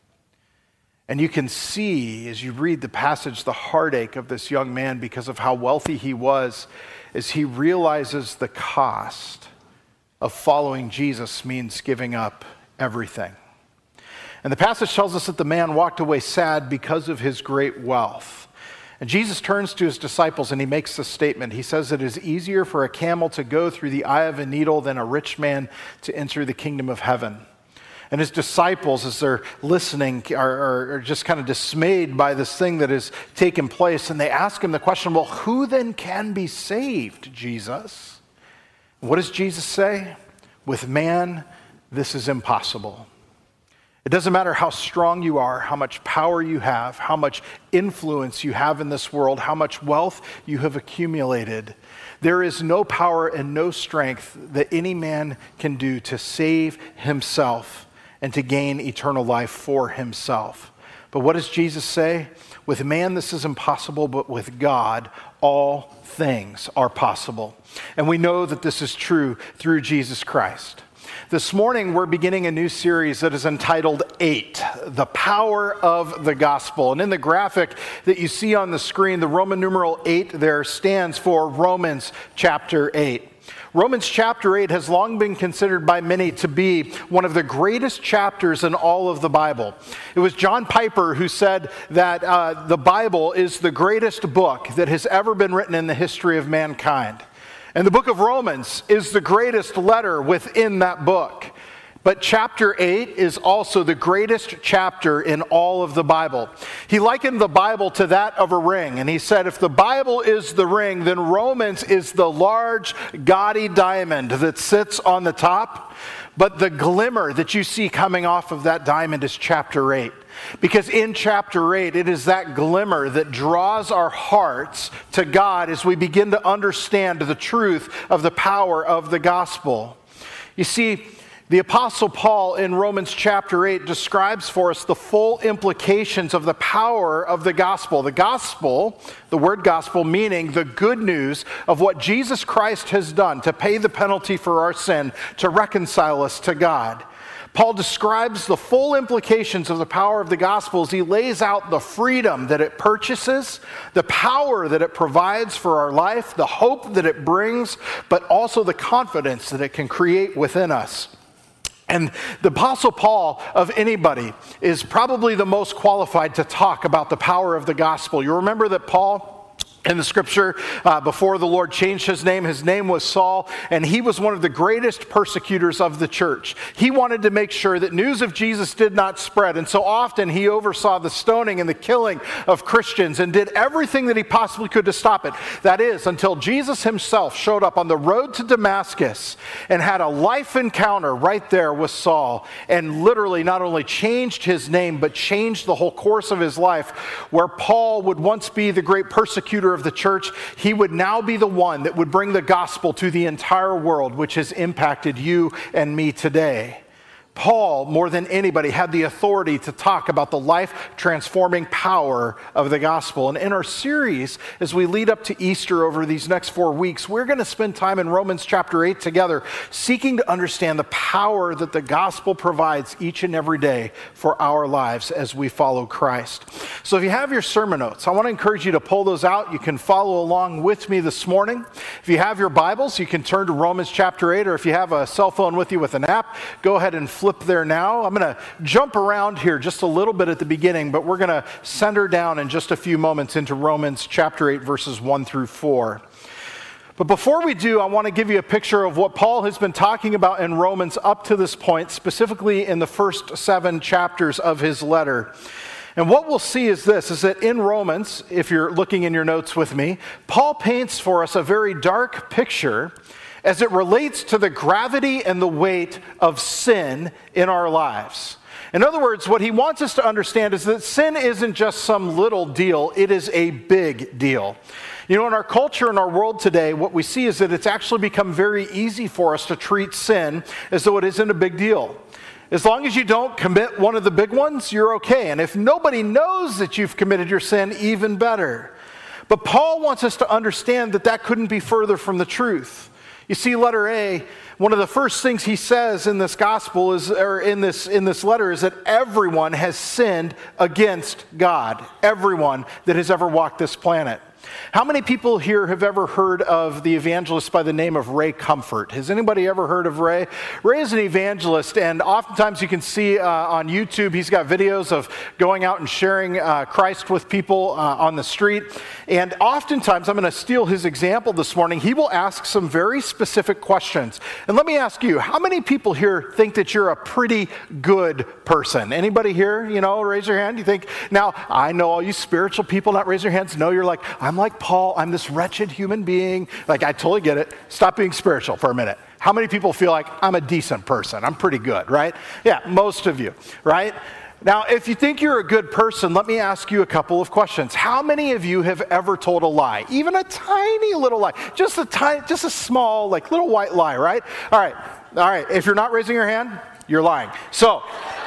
And you can see, as you read the passage, the heartache of this young man because of how wealthy he was, as he realizes the cost of following Jesus means giving up everything. And the passage tells us that the man walked away sad because of his great wealth. And Jesus turns to his disciples and he makes this statement. He says, it is easier for a camel to go through the eye of a needle than a rich man to enter the kingdom of heaven. And his disciples, as they're listening, are just kind of dismayed by this thing that has taken place. And they ask him the question, well, who then can be saved, Jesus? What does Jesus say? With man, this is impossible. It doesn't matter how strong you are, how much power you have, how much influence you have in this world, how much wealth you have accumulated. There is no power and no strength that any man can do to save himself and to gain eternal life for himself. But what does Jesus say? With man this is impossible, but with God all things are possible. And we know that this is true through Jesus Christ. This morning we're beginning a new series that is entitled 8, The Power of the Gospel. And in the graphic that you see on the screen, the Roman numeral 8 there stands for Romans chapter 8. Romans chapter 8 has long been considered by many to be one of the greatest chapters in all of the Bible. It was John Piper who said that the Bible is the greatest book that has ever been written in the history of mankind. And the book of Romans is the greatest letter within that book. But chapter 8 is also the greatest chapter in all of the Bible. He likened the Bible to that of a ring. And he said, if the Bible is the ring, then Romans is the large, gaudy diamond that sits on the top. But the glimmer that you see coming off of that diamond is chapter 8. Because in chapter 8, it is that glimmer that draws our hearts to God as we begin to understand the truth of the power of the gospel. You see, the Apostle Paul in Romans chapter 8 describes for us the full implications of the power of the gospel. The gospel, the word gospel, meaning the good news of what Jesus Christ has done to pay the penalty for our sin, to reconcile us to God. Paul describes the full implications of the power of the gospel as he lays out the freedom that it purchases, the power that it provides for our life, the hope that it brings, but also the confidence that it can create within us. And the Apostle Paul, of anybody, is probably the most qualified to talk about the power of the gospel. You remember that Paul, In the scripture, before the Lord changed his name was Saul, and he was one of the greatest persecutors of the church. He wanted to make sure that news of Jesus did not spread, and so often he oversaw the stoning and the killing of Christians and did everything that he possibly could to stop it. That is, until Jesus himself showed up on the road to Damascus and had a life encounter right there with Saul, and literally not only changed his name, but changed the whole course of his life. Where Paul would once be the great persecutor of the church, he would now be the one that would bring the gospel to the entire world, which has impacted you and me today. Paul, more than anybody, had the authority to talk about the life-transforming power of the gospel. And in our series, as we lead up to Easter over these next 4 weeks, we're going to spend time in Romans chapter 8 together, seeking to understand the power that the gospel provides each and every day for our lives as we follow Christ. So if you have your sermon notes, I want to encourage you to pull those out. You can follow along with me this morning. If you have your Bibles, you can turn to Romans chapter 8, or if you have a cell phone with you with an app, go ahead and flip there now. I'm going to jump around here just a little bit at the beginning, but we're going to center down in just a few moments into Romans chapter 8, verses 1 through 4. But before we do, I want to give you a picture of what Paul has been talking about in Romans up to this point, specifically in the first 7 chapters of his letter. And what we'll see is this, is that in Romans, if you're looking in your notes with me, Paul paints for us a very dark picture as it relates to the gravity and the weight of sin in our lives. In other words, what he wants us to understand is that sin isn't just some little deal, it is a big deal. You know, in our culture, in our world today, what we see is that it's actually become very easy for us to treat sin as though it isn't a big deal. As long as you don't commit one of the big ones, you're okay. And if nobody knows that you've committed your sin, even better. But Paul wants us to understand that that couldn't be further from the truth. You see, letter A, one of the first things he says in this gospel is, or in this letter, is that everyone has sinned against God. Everyone that has ever walked this planet. How many people here have ever heard of the evangelist by the name of Ray Comfort? Has anybody ever heard of Ray? Ray is an evangelist, and oftentimes you can see on YouTube, he's got videos of going out and sharing Christ with people on the street. And oftentimes, I'm going to steal his example this morning, he will ask some very specific questions. And let me ask you, how many people here think that you're a pretty good person? Anybody here, raise your hand? You think, now, I know all you spiritual people, not raise your hands. No, you're like, I'm like Paul, I'm this wretched human being. Like, I totally get it. Stop being spiritual for a minute. How many people feel like I'm a decent person? I'm pretty good, right? Yeah, most of you, right? Now, if you think you're a good person, let me ask you a couple of questions. How many of you have ever told a lie? Even a tiny little lie. Just a small, like, little white lie, right? All right. If you're not raising your hand, you're lying. So,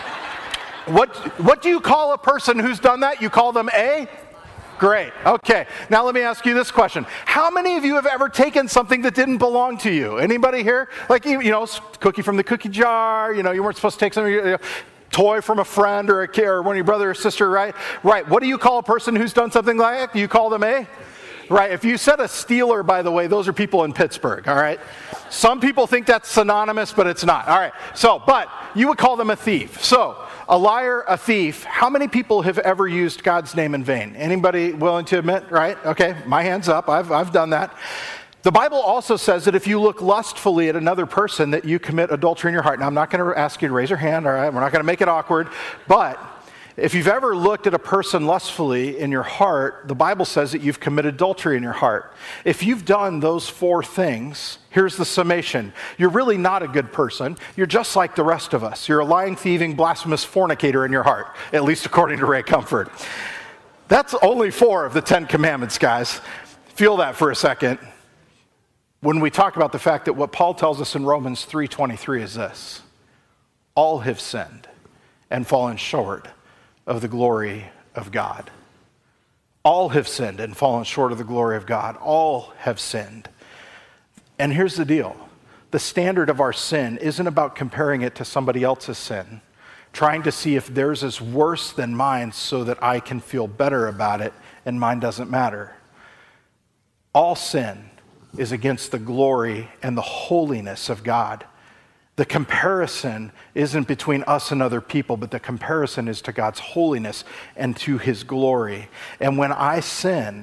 what do you call a person who's done that? You call them a? Great. Okay. Now let me ask you this question. How many of you have ever taken something that didn't belong to you? Anybody here? Like, cookie from the cookie jar, you weren't supposed to take something, toy from a friend or a kid or one of your brother or sister, right? Right. What do you call a person who's done something like that? You call them a? Right. If you said a stealer, by the way, those are people in Pittsburgh, all right? Some people think that's synonymous, but it's not. All right. But you would call them a thief. So, a liar, a thief. How many people have ever used God's name in vain? Anybody willing to admit, right? Okay, my hand's up. I've done that. The Bible also says that if you look lustfully at another person, that you commit adultery in your heart. Now, I'm not going to ask you to raise your hand, all right? We're not going to make it awkward. But if you've ever looked at a person lustfully in your heart, the Bible says that you've committed adultery in your heart. If you've done those 4 things, here's the summation. You're really not a good person. You're just like the rest of us. You're a lying, thieving, blasphemous fornicator in your heart, at least according to Ray Comfort. That's only 4 of the 10 commandments, guys. Feel that for a second. When we talk about the fact that what Paul tells us in Romans 3:23 is this: all have sinned and fallen short of the glory of God. All have sinned and fallen short of the glory of God. All have sinned. And here's the deal. The standard of our sin isn't about comparing it to somebody else's sin, trying to see if theirs is worse than mine so that I can feel better about it and mine doesn't matter. All sin is against the glory and the holiness of God. The comparison isn't between us and other people, but the comparison is to God's holiness and to his glory. And when I sin,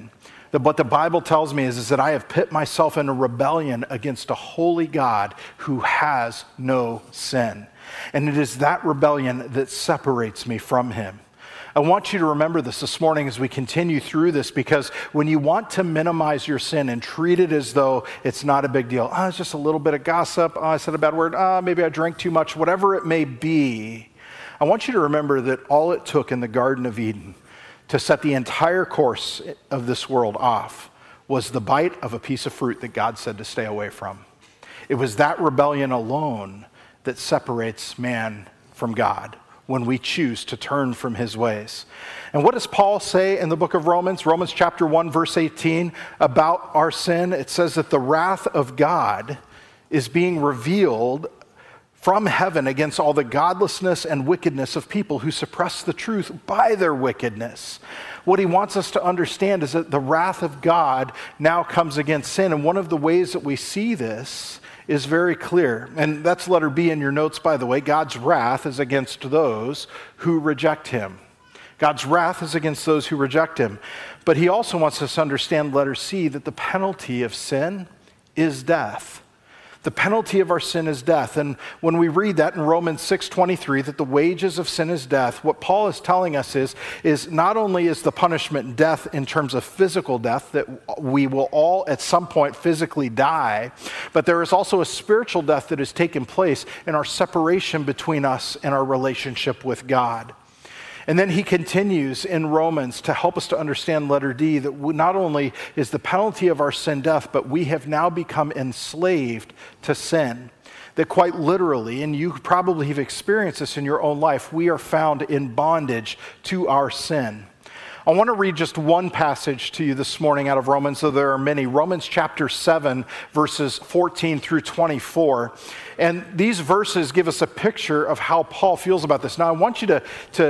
that what the Bible tells me is that I have put myself in a rebellion against a holy God who has no sin. And it is that rebellion that separates me from him. I want you to remember this morning as we continue through this, because when you want to minimize your sin and treat it as though it's not a big deal, it's just a little bit of gossip, I said a bad word, maybe I drank too much, whatever it may be, I want you to remember that all it took in the Garden of Eden to set the entire course of this world off was the bite of a piece of fruit that God said to stay away from. It was that rebellion alone that separates man from God when we choose to turn from his ways. And what does Paul say in the book of Romans? Romans chapter 1, verse 18, about our sin. It says that the wrath of God is being revealed from heaven against all the godlessness and wickedness of people who suppress the truth by their wickedness. What he wants us to understand is that the wrath of God now comes against sin. And one of the ways that we see this is very clear. And that's letter B in your notes, by the way. God's wrath is against those who reject him. God's wrath is against those who reject him. But he also wants us to understand, letter C, that the penalty of sin is death. The penalty of our sin is death. And when we read that in Romans 6:23, that the wages of sin is death, what Paul is telling us is not only is the punishment death in terms of physical death, that we will all at some point physically die, but there is also a spiritual death that has taken place in our separation between us and our relationship with God. And then he continues in Romans to help us to understand letter D, that not only is the penalty of our sin death, but we have now become enslaved to sin. That quite literally, and you probably have experienced this in your own life, we are found in bondage to our sin. I want to read just one passage to you this morning out of Romans, though there are many. Romans chapter 7, verses 14 through 24. And these verses give us a picture of how Paul feels about this. Now, I want you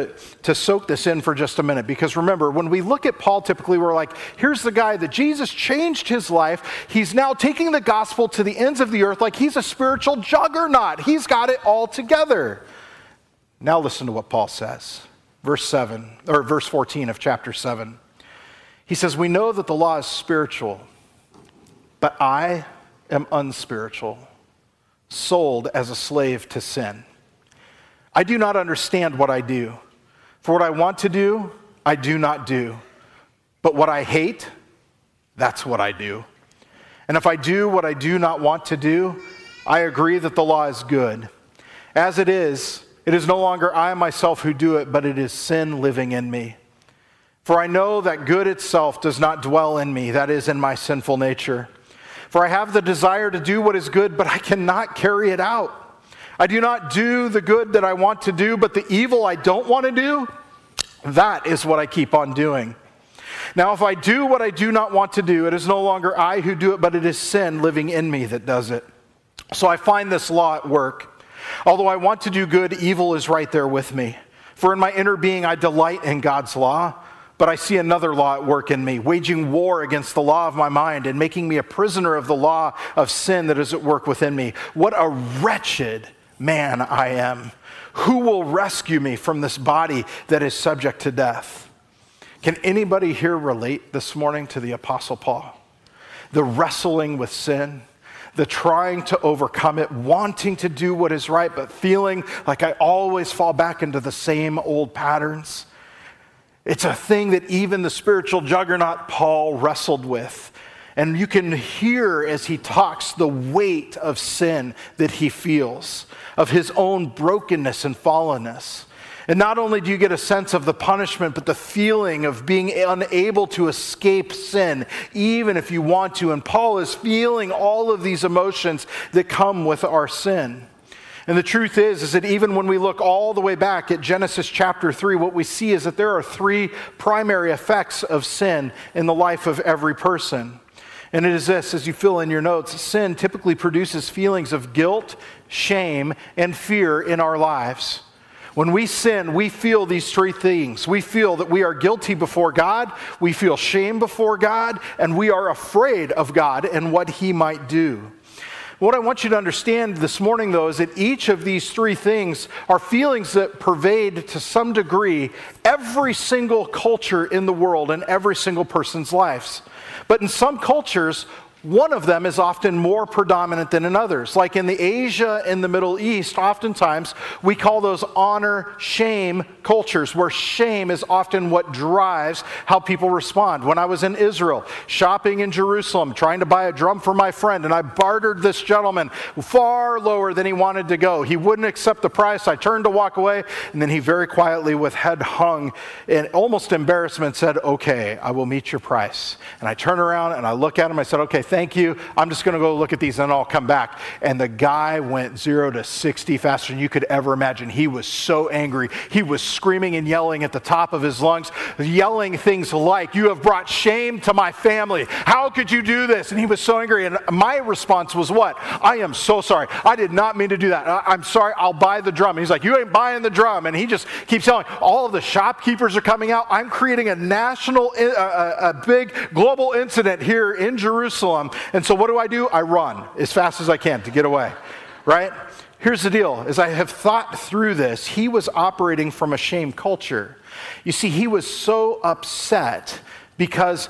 to soak this in for just a minute, because remember, when we look at Paul, typically we're like, here's the guy that Jesus changed his life. He's now taking the gospel to the ends of the earth like he's a spiritual juggernaut. He's got it all together. Now listen to what Paul says. Verse 14 of chapter 7. He says, we know that the law is spiritual, but I am unspiritual, sold as a slave to sin. I do not understand what I do. For what I want to do, I do not do. But what I hate, that's what I do. And if I do what I do not want to do, I agree that the law is good. As it is no longer I myself who do it, but it is sin living in me. For I know that good itself does not dwell in me, that is, in my sinful nature. For I have the desire to do what is good, but I cannot carry it out. I do not do the good that I want to do, but the evil I don't want to do, that is what I keep on doing. Now, if I do what I do not want to do, it is no longer I who do it, but it is sin living in me that does it. So I find this law at work. Although I want to do good, evil is right there with me. For in my inner being I delight in God's law, but I see another law at work in me, waging war against the law of my mind and making me a prisoner of the law of sin that is at work within me. What a wretched man I am. Who will rescue me from this body that is subject to death? Can anybody here relate this morning to the Apostle Paul? The wrestling with sin, the trying to overcome it, wanting to do what is right, but feeling like I always fall back into the same old patterns. It's a thing that even the spiritual juggernaut Paul wrestled with. And you can hear as he talks the weight of sin that he feels, of his own brokenness and fallenness. And not only do you get a sense of the punishment, but the feeling of being unable to escape sin, even if you want to. And Paul is feeling all of these emotions that come with our sin. And the truth is that even when we look all the way back at Genesis chapter 3, what we see is that there are three primary effects of sin in the life of every person. And it is this, as you fill in your notes, sin typically produces feelings of guilt, shame, and fear in our lives. When we sin, we feel these three things. We feel that we are guilty before God, we feel shame before God, and we are afraid of God and what He might do. What I want you to understand this morning, though, is that each of these three things are feelings that pervade to some degree every single culture in the world and every single person's lives. But in some cultures, one of them is often more predominant than in others. Like in the Asia and the Middle East, oftentimes we call those honor-shame cultures, where shame is often what drives how people respond. When I was in Israel, shopping in Jerusalem, trying to buy a drum for my friend, and I bartered this gentleman far lower than he wanted to go. He wouldn't accept the price. I turned to walk away, and then he very quietly, with head hung in almost embarrassment, said, "Okay, I will meet your price." And I turn around and I look at him. I said, "Okay, thank you. I'm just going to go look at these and I'll come back." And the guy went 0 to 60 faster than you could ever imagine. He was so angry. He was screaming and yelling at the top of his lungs, yelling things like, "You have brought shame to my family. How could you do this?" And he was so angry. And my response was what? "I am so sorry. I did not mean to do that. I'm sorry. I'll buy the drum." And he's like, "You ain't buying the drum." And he just keeps yelling. All of the shopkeepers are coming out. I'm creating a national, a big global incident here in Jerusalem. And so what do? I run as fast as I can to get away, right? Here's the deal. As I have thought through this, he was operating from a shame culture. You see, he was so upset because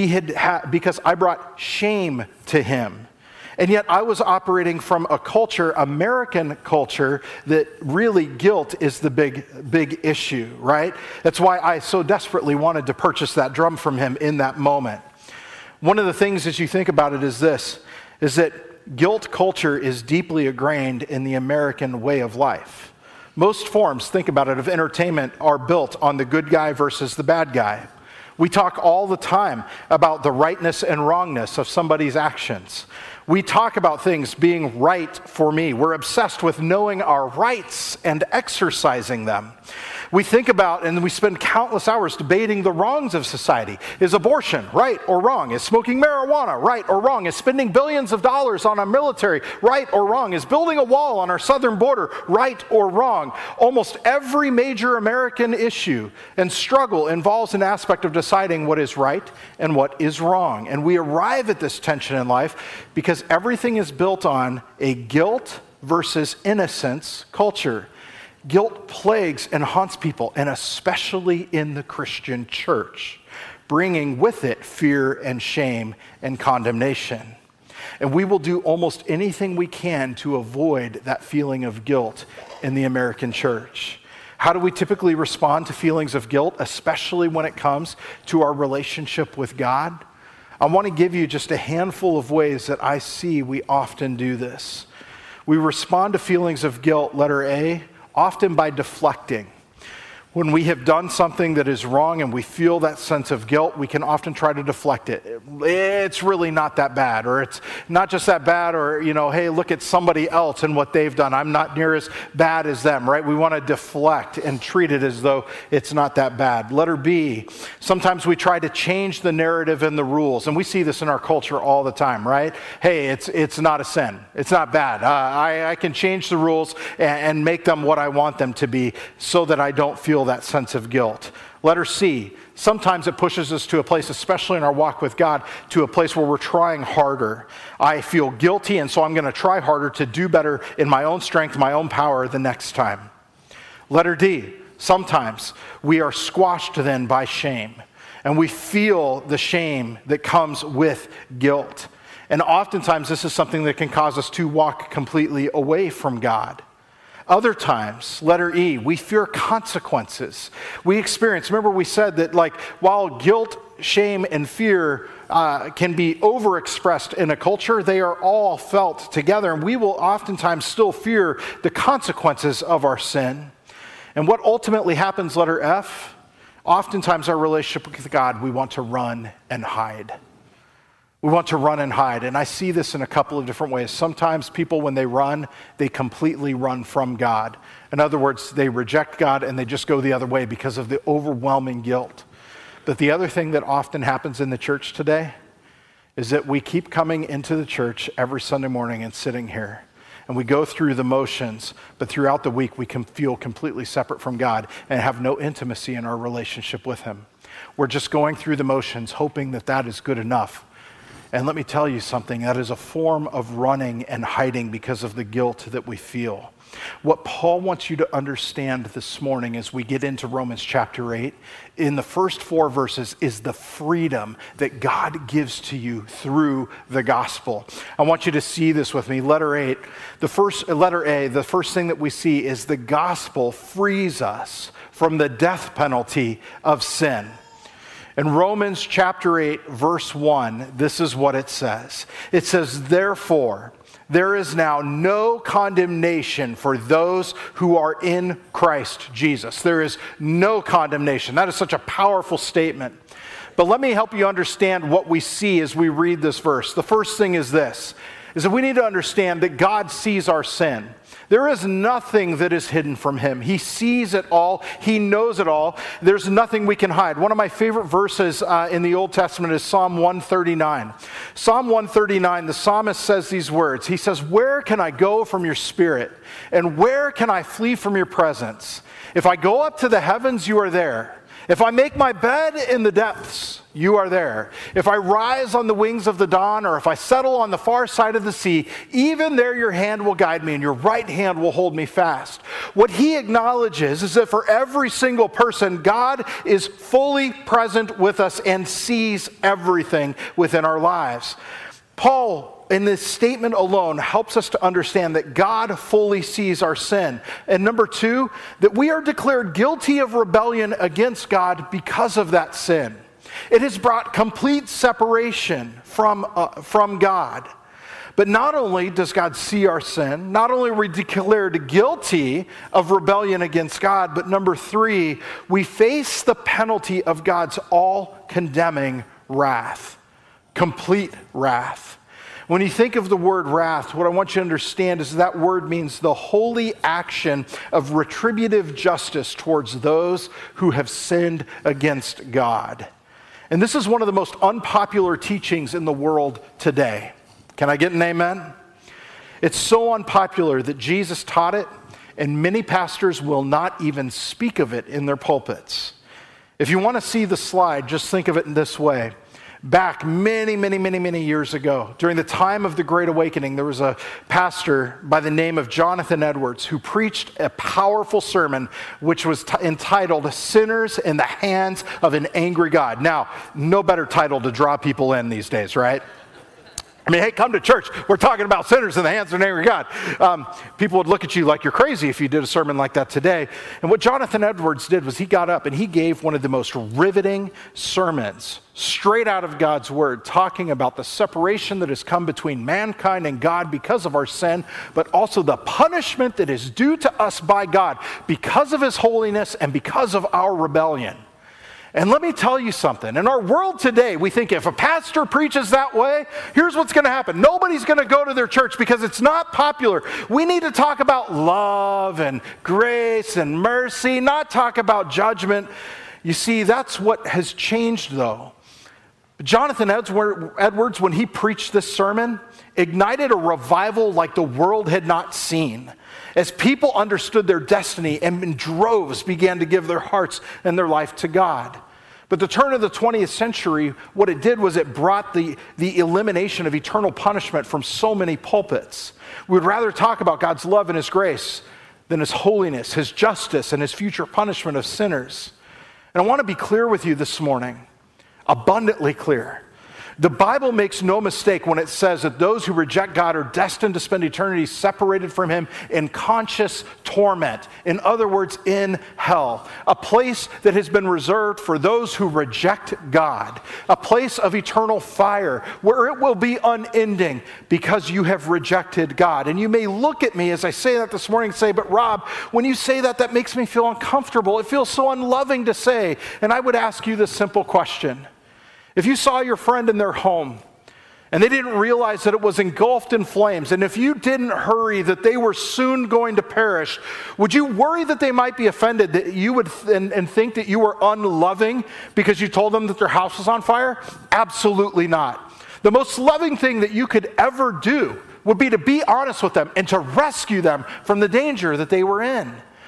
because I brought shame to him. And yet I was operating from a culture, American culture, that really guilt is the big issue, right? That's why I so desperately wanted to purchase that drum from him in that moment. One of the things as you think about it is this, is that guilt culture is deeply ingrained in the American way of life. Most forms, think about it, of entertainment are built on the good guy versus the bad guy. We talk all the time about the rightness and wrongness of somebody's actions. We talk about things being right for me. We're obsessed with knowing our rights and exercising them. We think about and we spend countless hours debating the wrongs of society. Is abortion right or wrong? Is smoking marijuana right or wrong? Is spending billions of dollars on our military right or wrong? Is building a wall on our southern border right or wrong? Almost every major American issue and struggle involves an aspect of deciding what is right and what is wrong. And we arrive at this tension in life because everything is built on a guilt versus innocence culture. Guilt plagues and haunts people, and especially in the Christian church, bringing with it fear and shame and condemnation. And we will do almost anything we can to avoid that feeling of guilt in the American church. How do we typically respond to feelings of guilt, especially when it comes to our relationship with God? I want to give you just a handful of ways that I see we often do this. We respond to feelings of guilt, letter A, often by deflecting. When we have done something that is wrong and we feel that sense of guilt, we can often try to deflect it. It's really not that bad, or it's not just that bad, or, hey, look at somebody else and what they've done. I'm not near as bad as them, right? We want to deflect and treat it as though it's not that bad. Letter B, sometimes we try to change the narrative and the rules, and we see this in our culture all the time, right? Hey, it's not a sin. It's not bad. I can change the rules and make them what I want them to be so that I don't feel that sense of guilt. Letter C, sometimes it pushes us to a place, especially in our walk with God, to a place where we're trying harder. I feel guilty, and so I'm going to try harder to do better in my own strength, my own power the next time. Letter D, sometimes we are squashed then by shame, and we feel the shame that comes with guilt. And oftentimes this is something that can cause us to walk completely away from God. Other times, letter E, we fear consequences. We experience, remember we said that while guilt, shame, and fear can be overexpressed in a culture, they are all felt together, and we will oftentimes still fear the consequences of our sin. And what ultimately happens, letter F, oftentimes our relationship with God, we want to run and hide. We want to run and hide, and I see this in a couple of different ways. Sometimes people, when they run, they completely run from God. In other words, they reject God and they just go the other way because of the overwhelming guilt. But the other thing that often happens in the church today is that we keep coming into the church every Sunday morning and sitting here. And we go through the motions, but throughout the week we can feel completely separate from God and have no intimacy in our relationship with Him. We're just going through the motions, hoping that that is good enough. And let me tell you something, that is a form of running and hiding because of the guilt that we feel. What Paul wants you to understand this morning as we get into Romans chapter 8, in the first 4 verses, is the freedom that God gives to you through the gospel. I want you to see this with me. Letter A, the first thing that we see is the gospel frees us from the death penalty of sin. In Romans chapter 8, verse 1, this is what it says. It says, therefore, there is now no condemnation for those who are in Christ Jesus. There is no condemnation. That is such a powerful statement. But let me help you understand what we see as we read this verse. The first thing is this, is that we need to understand that God sees our sin. There is nothing that is hidden from him. He sees it all. He knows it all. There's nothing we can hide. One of my favorite verses in the Old Testament is Psalm 139. Psalm 139, the psalmist says these words. He says, where can I go from your spirit? And where can I flee from your presence? If I go up to the heavens, you are there. If I make my bed in the depths, you are there. If I rise on the wings of the dawn, or if I settle on the far side of the sea, even there your hand will guide me and your right hand will hold me fast. What he acknowledges is that for every single person, God is fully present with us and sees everything within our lives. Paul, in this statement alone, helps us to understand that God fully sees our sin. And number 2, that we are declared guilty of rebellion against God because of that sin. It has brought complete separation from God. But not only does God see our sin, not only are we declared guilty of rebellion against God, but number 3, we face the penalty of God's all-condemning wrath, complete wrath. When you think of the word wrath, what I want you to understand is that word means the holy action of retributive justice towards those who have sinned against God. And this is one of the most unpopular teachings in the world today. Can I get an amen? It's so unpopular that Jesus taught it, and many pastors will not even speak of it in their pulpits. If you want to see the slide, just think of it in this way. Back many years ago, during the time of the Great Awakening, there was a pastor by the name of Jonathan Edwards who preached a powerful sermon which was entitled Sinners in the Hands of an Angry God. Now, no better title to draw people in these days, right? I mean, hey, come to church. We're talking about sinners in the hands of an angry God. People would look at you like you're crazy if you did a sermon like that today. And what Jonathan Edwards did was he got up and he gave one of the most riveting sermons straight out of God's word, talking about the separation that has come between mankind and God because of our sin, but also the punishment that is due to us by God because of his holiness and because of our rebellion. And let me tell you something. In our world today, we think if a pastor preaches that way, here's what's going to happen. Nobody's going to go to their church because it's not popular. We need to talk about love and grace and mercy, not talk about judgment. You see, that's what has changed, though. Jonathan Edwards, when he preached this sermon, ignited a revival like the world had not seen, as people understood their destiny and in droves began to give their hearts and their life to God. But the turn of the 20th century, what it did was it brought the elimination of eternal punishment from so many pulpits. We would rather talk about God's love and his grace than his holiness, his justice, and his future punishment of sinners. And I want to be clear with you this morning, abundantly clear. The Bible makes no mistake when it says that those who reject God are destined to spend eternity separated from him in conscious torment. In other words, in hell. A place that has been reserved for those who reject God. A place of eternal fire where it will be unending because you have rejected God. And you may look at me as I say that this morning and say, but Rob, when you say that, that makes me feel uncomfortable. It feels so unloving to say. And I would ask you this simple question. If you saw your friend in their home and they didn't realize that it was engulfed in flames, and if you didn't hurry that they were soon going to perish, would you worry that they might be offended that you would and think that you were unloving because you told them that their house was on fire? Absolutely not. The most loving thing that you could ever do would be to be honest with them and to rescue them from the danger that they were in.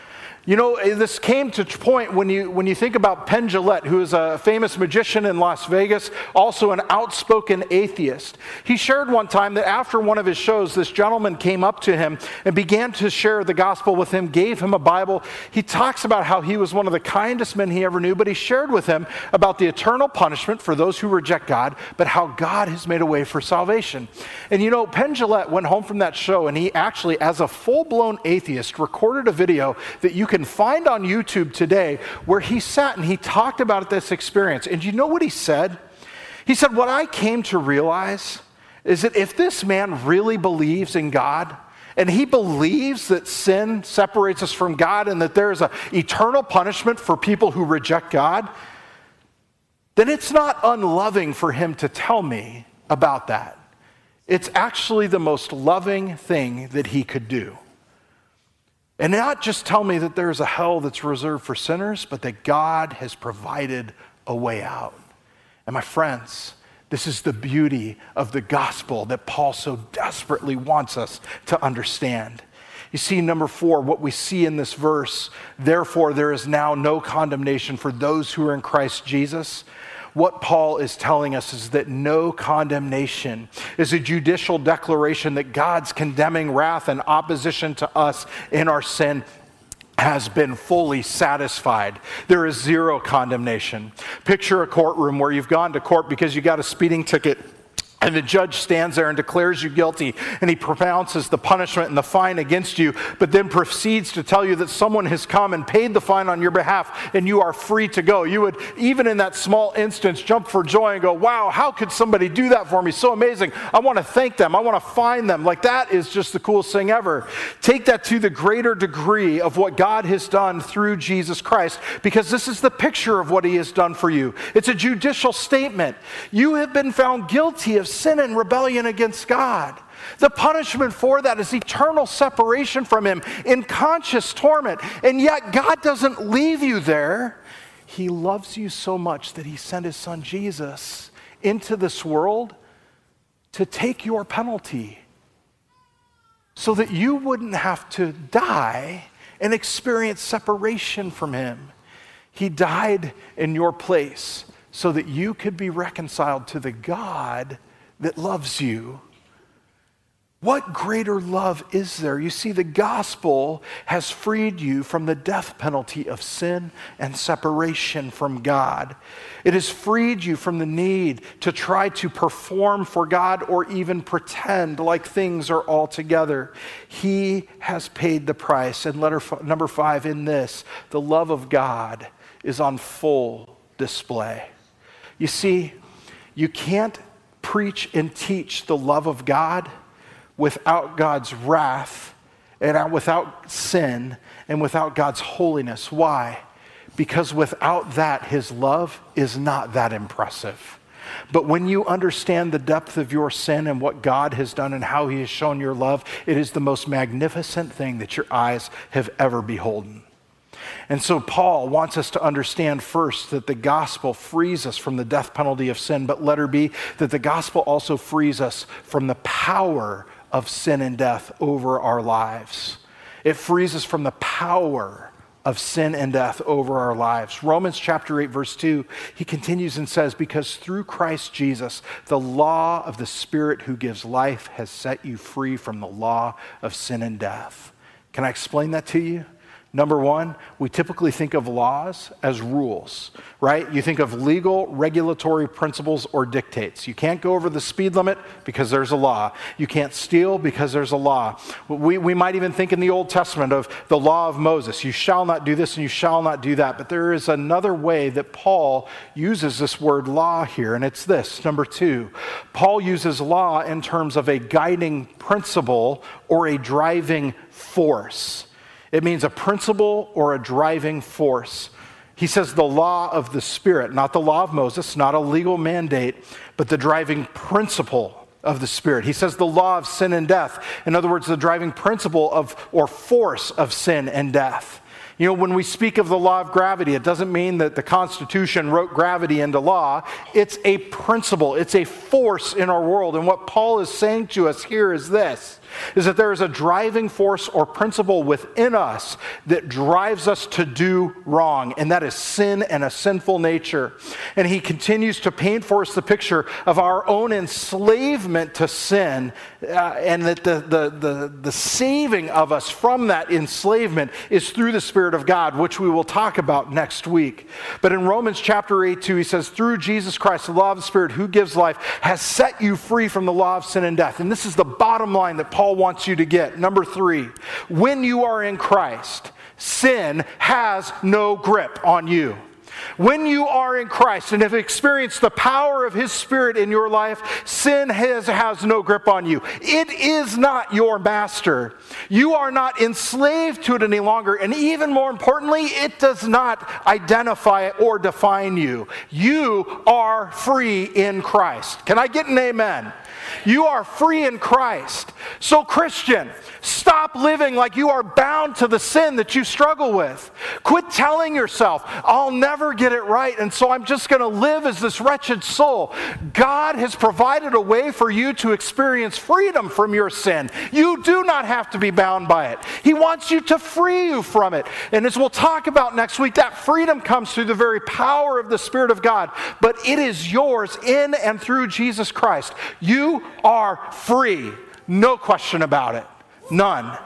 You know, this came to a point when you think about Penn Jillette, who is a famous magician in Las Vegas, also an outspoken atheist. He shared one time that after one of his shows, this gentleman came up to him and began to share the gospel with him, gave him a Bible. He talks about how he was one of the kindest men he ever knew, but he shared with him about the eternal punishment for those who reject God, but how God has made a way for salvation. And you know, Penn Jillette went home from that show, and he actually, as a full-blown atheist, recorded a video that you can find on YouTube today where he sat and he talked about this experience. And you know what he said? He said, what I came to realize is that if this man really believes in God, and he believes that sin separates us from God and that there is an eternal punishment for people who reject God, then it's not unloving for him to tell me about that. It's actually the most loving thing that he could do. And not just tell me that there's a hell that's reserved for sinners, but that God has provided a way out. And my friends, this is the beauty of the gospel that Paul so desperately wants us to understand. You see, number 4, what we see in this verse, therefore there is now no condemnation for those who are in Christ Jesus. What Paul is telling us is that no condemnation is a judicial declaration that God's condemning wrath and opposition to us in our sin has been fully satisfied. There is zero condemnation. Picture a courtroom where you've gone to court because you got a speeding ticket, and the judge stands there and declares you guilty, and he pronounces the punishment and the fine against you, but then proceeds to tell you that someone has come and paid the fine on your behalf, and you are free to go. You would, even in that small instance, jump for joy and go, wow, how could somebody do that for me? So amazing. I want to thank them. I want to find them. Like, that is just the coolest thing ever. Take that to the greater degree of what God has done through Jesus Christ, because this is the picture of what he has done for you. It's a judicial statement. You have been found guilty of sin and rebellion against God. The punishment for that is eternal separation from him in conscious torment. And yet God doesn't leave you there. He loves you so much that he sent his son Jesus into this world to take your penalty so that you wouldn't have to die and experience separation from him. He died in your place so that you could be reconciled to the God that loves you. What greater love is there? You see, the gospel has freed you from the death penalty of sin and separation from God. It has freed you from the need to try to perform for God or even pretend like things are all together. He has paid the price. And number 5 in this, the love of God is on full display. You see, you can't preach and teach the love of God without God's wrath and without sin and without God's holiness. Why? Because without that, his love is not that impressive. But when you understand the depth of your sin and what God has done and how he has shown your love, it is the most magnificent thing that your eyes have ever beholden. And so Paul wants us to understand first that the gospel frees us from the death penalty of sin, but letter B, that the gospel also frees us from the power of sin and death over our lives. It frees us from the power of sin and death over our lives. Romans chapter 8, verse 2, he continues and says, because through Christ Jesus, the law of the Spirit who gives life has set you free from the law of sin and death. Can I explain that to you? Number 1, we typically think of laws as rules, right? You think of legal regulatory principles or dictates. You can't go over the speed limit because there's a law. You can't steal because there's a law. We might even think in the Old Testament of the law of Moses. You shall not do this and you shall not do that. But there is another way that Paul uses this word law here, and it's this. Number 2, Paul uses law in terms of a guiding principle or a driving force. It means a principle or a driving force. He says the law of the Spirit, not the law of Moses, not a legal mandate, but the driving principle of the Spirit. He says the law of sin and death. In other words, the driving principle of or force of sin and death. You know, when we speak of the law of gravity, it doesn't mean that the Constitution wrote gravity into law. It's a principle. It's a force in our world. And what Paul is saying to us here is this. is that there is a driving force or principle within us that drives us to do wrong, and that is sin and a sinful nature. And he continues to paint for us the picture of our own enslavement to sin, and that the saving of us from that enslavement is through the Spirit of God, which we will talk about next week. But in Romans chapter 8:2, he says, through Jesus Christ, the law of the Spirit who gives life has set you free from the law of sin and death. And this is the bottom line that Paul wants you to get. Number 3, when you are in Christ, sin has no grip on you. When you are in Christ and have experienced the power of His Spirit in your life, sin has no grip on you. It is not your master. You are not enslaved to it any longer. And even more importantly, it does not identify or define you. You are free in Christ. Can I get an amen? You are free in Christ. So Christian, stop living like you are bound to the sin that you struggle with. Quit telling yourself, I'll never get it right, and so I'm just going to live as this wretched soul. God has provided a way for you to experience freedom from your sin. You do not have to be bound by it. He wants you to free you from it. And as we'll talk about next week, that freedom comes through the very power of the Spirit of God, but it is yours in and through Jesus Christ. You are free. No question about it. None.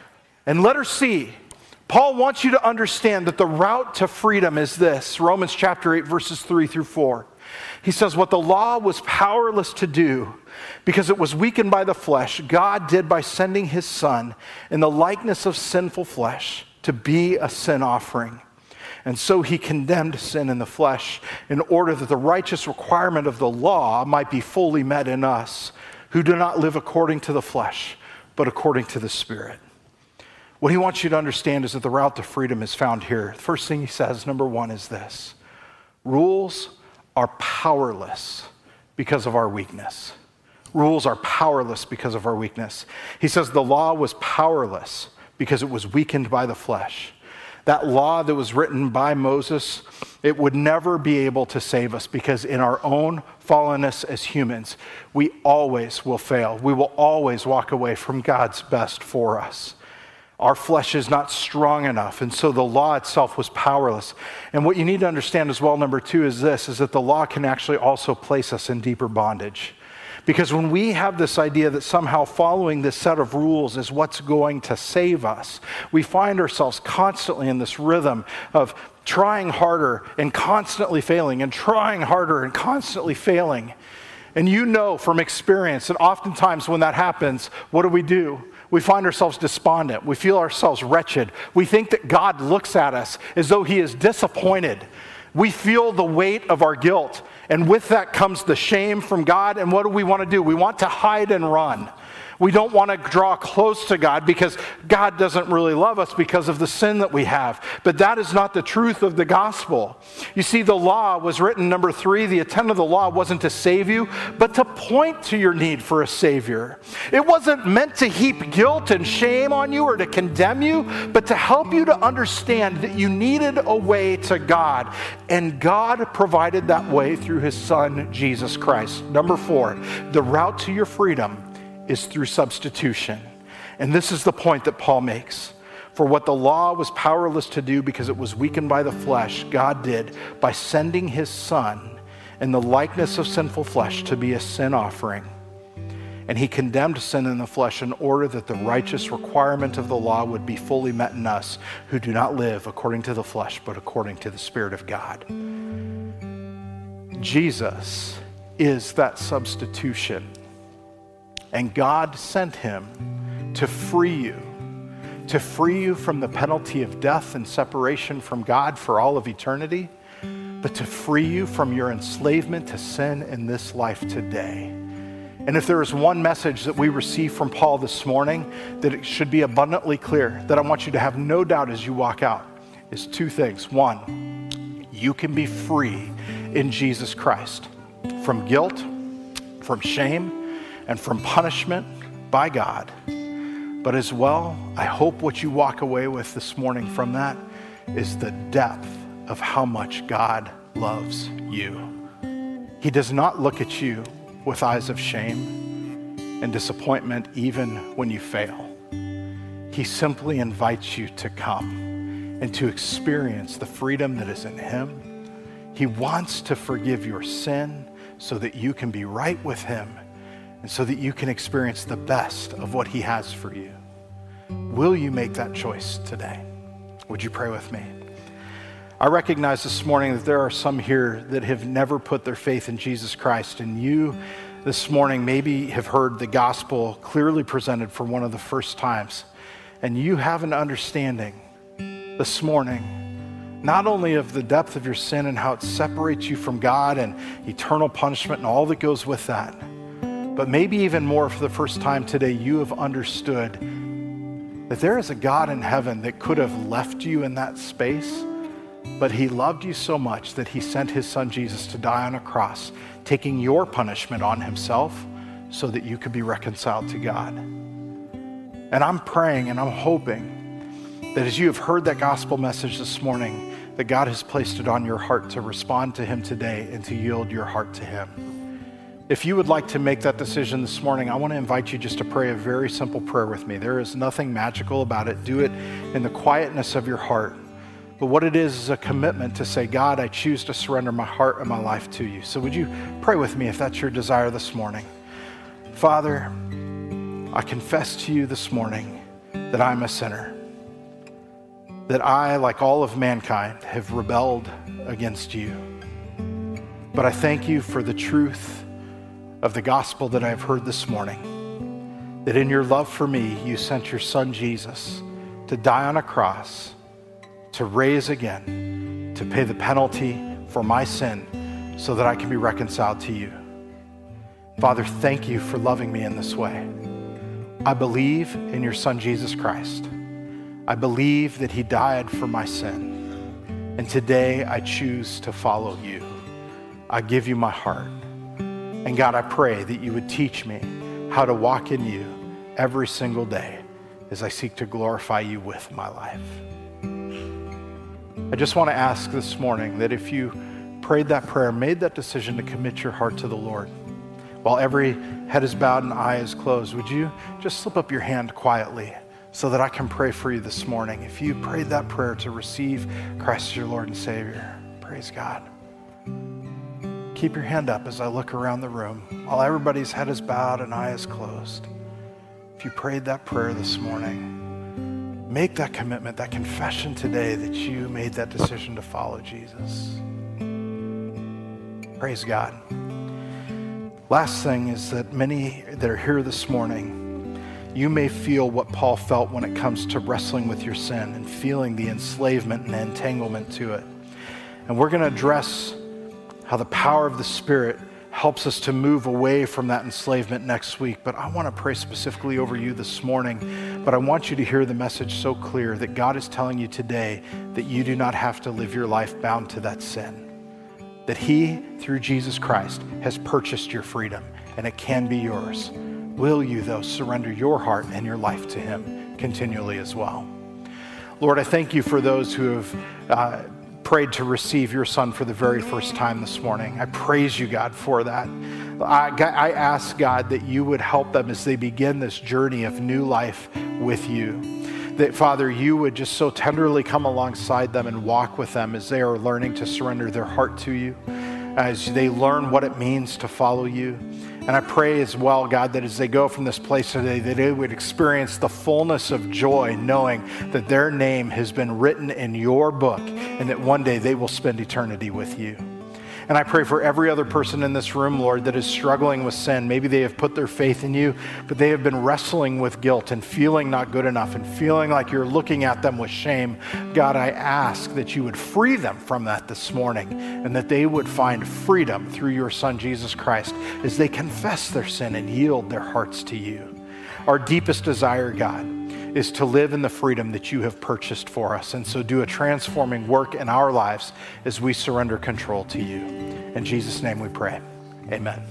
And letter C, Paul wants you to understand that the route to freedom is this. Romans chapter 8, verses 3 through 4. He says, what the law was powerless to do because it was weakened by the flesh, God did by sending His Son in the likeness of sinful flesh to be a sin offering. And so He condemned sin in the flesh in order that the righteous requirement of the law might be fully met in us, who do not live according to the flesh, but according to the Spirit. What he wants you to understand is that the route to freedom is found here. The first thing he says, number 1, is this. Rules are powerless because of our weakness. Rules are powerless because of our weakness. He says the law was powerless because it was weakened by the flesh. That law that was written by Moses, it would never be able to save us because in our own fallenness as humans, we always will fail. We will always walk away from God's best for us. Our flesh is not strong enough, and so the law itself was powerless. And what you need to understand as well, number 2, is this, is that the law can actually also place us in deeper bondage. Because when we have this idea that somehow following this set of rules is what's going to save us, we find ourselves constantly in this rhythm of trying harder and constantly failing, and trying harder and constantly failing. And you know from experience that oftentimes when that happens, what do? We find ourselves despondent. We feel ourselves wretched. We think that God looks at us as though He is disappointed. We feel the weight of our guilt. And with that comes the shame from God. And what do? We want to want to hide and run. We don't want to draw close to God because God doesn't really love us because of the sin that we have. But that is not the truth of the gospel. You see, the law was written, number 3, the intent of the law wasn't to save you, but to point to your need for a Savior. It wasn't meant to heap guilt and shame on you or to condemn you, but to help you to understand that you needed a way to God. And God provided that way through His Son, Jesus Christ. Number 4, the route to your freedom is through substitution. And this is the point that Paul makes. For what the law was powerless to do because it was weakened by the flesh, God did by sending His Son in the likeness of sinful flesh to be a sin offering. And He condemned sin in the flesh in order that the righteous requirement of the law would be fully met in us who do not live according to the flesh, but according to the Spirit of God. Jesus is that substitution. And God sent Him to free you from the penalty of death and separation from God for all of eternity, but to free you from your enslavement to sin in this life today. And if there is one message that we receive from Paul this morning, that it should be abundantly clear, that I want you to have no doubt as you walk out, is 2 things. 1, you can be free in Jesus Christ from guilt, from shame, and from punishment by God. But as well, I hope what you walk away with this morning from that is the depth of how much God loves you. He does not look at you with eyes of shame. and disappointment even when you fail. He simply invites you to come and to experience the freedom that is in him. He wants to forgive your sin so that you can be right with him and so that you can experience the best of what he has for you. Will you make that choice today? Would you pray with me? I recognize this morning that there are some here that have never put their faith in Jesus Christ, and you this morning maybe have heard the gospel clearly presented for one of the first times, and you have an understanding this morning not only of the depth of your sin and how it separates you from God and eternal punishment and all that goes with that, but maybe even more for the first time today, you have understood that there is a God in heaven that could have left you in that space, but he loved you so much that he sent his son Jesus to die on a cross, taking your punishment on himself so that you could be reconciled to God. And I'm praying and I'm hoping that as you have heard that gospel message this morning, that God has placed it on your heart to respond to him today and to yield your heart to him. If you would like to make that decision this morning, I want to invite you just to pray a very simple prayer with me. There is nothing magical about it. Do it in the quietness of your heart. But what it is a commitment to say, God, I choose to surrender my heart and my life to you. So would you pray with me if that's your desire this morning? Father, I confess to you this morning that I'm a sinner, that I, like all of mankind, have rebelled against you. But I thank you for the truth of the gospel that I've heard this morning, that in your love for me, you sent your son Jesus to die on a cross, to raise again, to pay the penalty for my sin so that I can be reconciled to you. Father, thank you for loving me in this way. I believe in your son Jesus Christ. I believe that he died for my sin. And today I choose to follow you. I give you my heart. And God, I pray that you would teach me how to walk in you every single day as I seek to glorify you with my life. I just want to ask this morning that if you prayed that prayer, made that decision to commit your heart to the Lord, while every head is bowed and eye is closed, would you just slip up your hand quietly so that I can pray for you this morning? If you prayed that prayer to receive Christ as your Lord and Savior, praise God. Keep your hand up as I look around the room while everybody's head is bowed and eye is closed. If you prayed that prayer this morning, make that commitment, that confession today that you made that decision to follow Jesus. Praise God. Last thing is that many that are here this morning, you may feel what Paul felt when it comes to wrestling with your sin and feeling the enslavement and entanglement to it. And we're going to address how the power of the Spirit helps us to move away from that enslavement next week. But I want to pray specifically over you this morning. But I want you to hear the message so clear that God is telling you today that you do not have to live your life bound to that sin. That he, through Jesus Christ, has purchased your freedom, and it can be yours. Will you, though, surrender your heart and your life to him continually as well? Lord, I thank you for those who have prayed to receive your son for the very first time this morning. I praise you, God, for that. I ask, God, that you would help them as they begin this journey of new life with you. That, Father, you would just so tenderly come alongside them and walk with them as they are learning to surrender their heart to you, as they learn what it means to follow you. And I pray as well, God, that as they go from this place today, that they would experience the fullness of joy, knowing that their name has been written in your book and that one day they will spend eternity with you. And I pray for every other person in this room, Lord, that is struggling with sin. Maybe they have put their faith in you, but they have been wrestling with guilt and feeling not good enough and feeling like you're looking at them with shame. God, I ask that you would free them from that this morning and that they would find freedom through your son, Jesus Christ, as they confess their sin and yield their hearts to you. Our deepest desire, God, is to live in the freedom that you have purchased for us. And so do a transforming work in our lives as we surrender control to you. In Jesus' name we pray. Amen.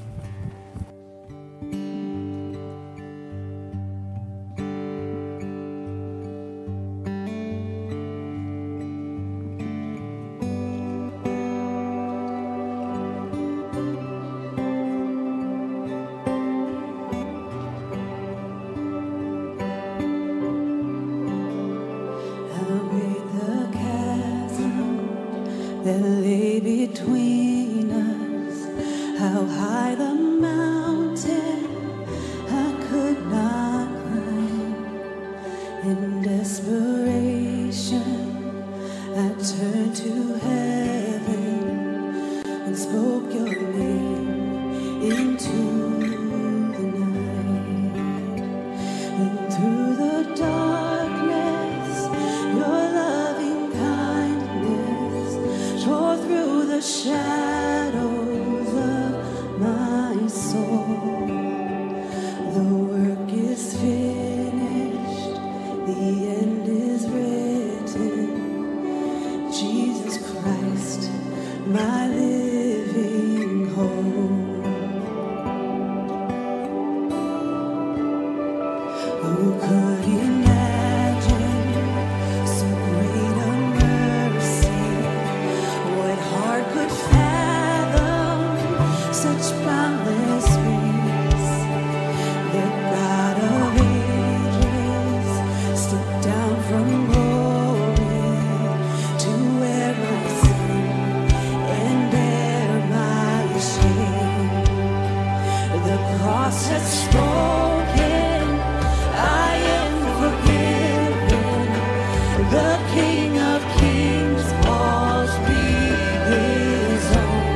that lay between us. How high the mountain I could not climb. In desperation, I turned to heaven and spoke your name into the night. And through the darkness, your loving kindness tore through the shadows of my soul. The work is finished, the end is written. Jesus Christ, my living hope. Who could imagine so great a mercy? What heart could fathom such boundless grace? The God of ages stepped down from glory to wear my sin and bear my shame. The cross has spoken, I am forgiven. The King of Kings calls me his own.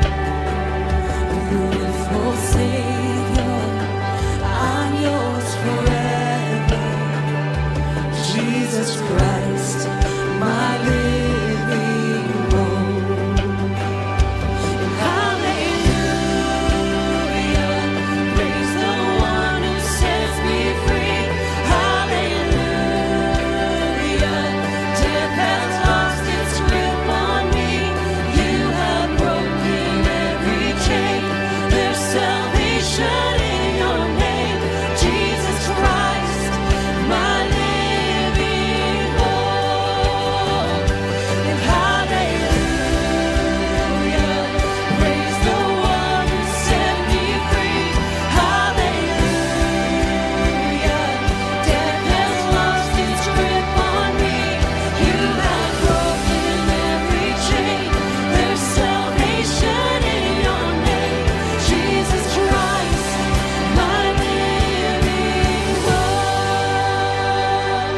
Beautiful Savior, I'm yours forever. Jesus Christ, my living hope. Hallelujah, praise the one who sets me free. Hallelujah, death has lost its grip on me. You have broken every chain. There's salvation in your name, Jesus Christ, my living hope. And hallelujah, praise the one who set me free. Hallelujah, death has lost its grip on me. You have broken every chain. There's salvation in your name, Jesus Christ, my living hope.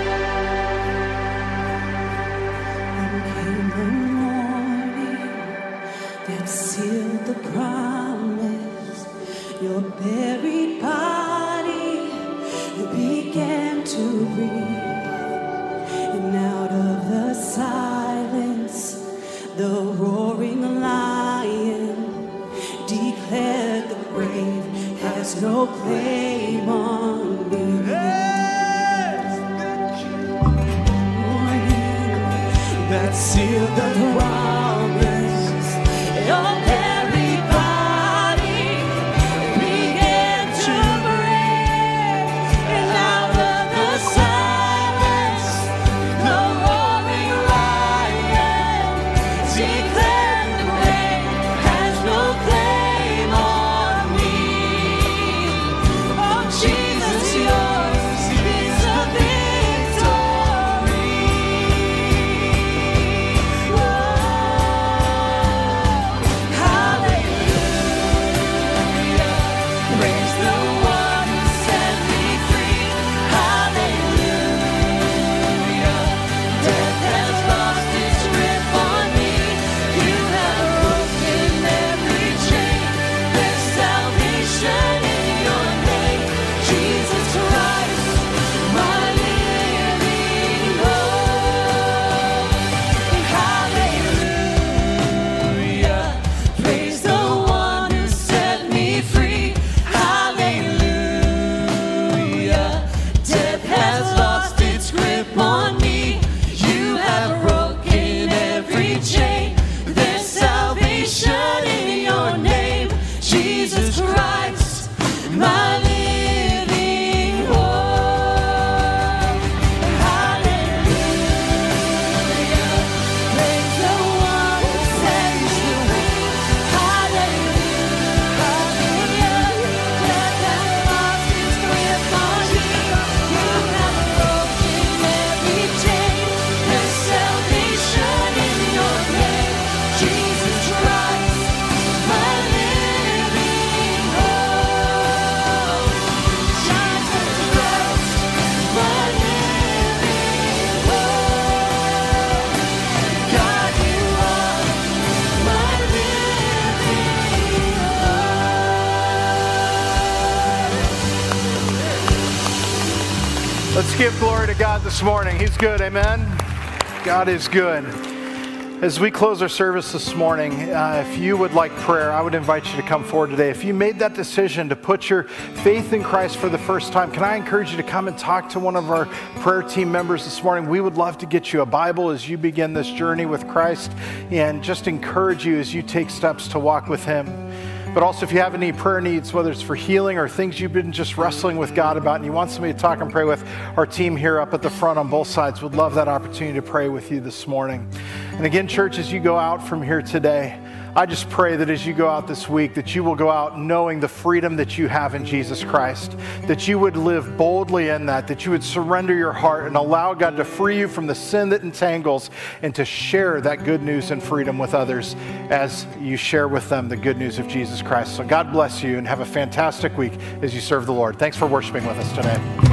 Then came the morning that sealed the promise. Your buried body began to breathe, and out of the silence, the roaring lion declared the grave has no claim on me. That sealed the promise. Your buried body began to breathe, and out of the silence, the roaring lion declared the grave has no claim on me. Oh, Jesus, yours is the victory. Oh, Let's give glory to God this morning. He's good, amen? God is good. As we close our service this morning, if you would like prayer, I would invite you to come forward today. If you made that decision to put your faith in Christ for the first time, can I encourage you to come and talk to one of our prayer team members this morning? We would love to get you a Bible as you begin this journey with Christ and just encourage you as you take steps to walk with Him. But also, if you have any prayer needs, whether it's for healing or things you've been just wrestling with God about and you want somebody to talk and pray with, our team here up at the front on both sides would love that opportunity to pray with you this morning. And again, church, as you go out from here today, I just pray that as you go out this week, that you will go out knowing the freedom that you have in Jesus Christ, that you would live boldly in that you would surrender your heart and allow God to free you from the sin that entangles and to share that good news and freedom with others as you share with them the good news of Jesus Christ. So God bless you and have a fantastic week as you serve the Lord. Thanks for worshiping with us today.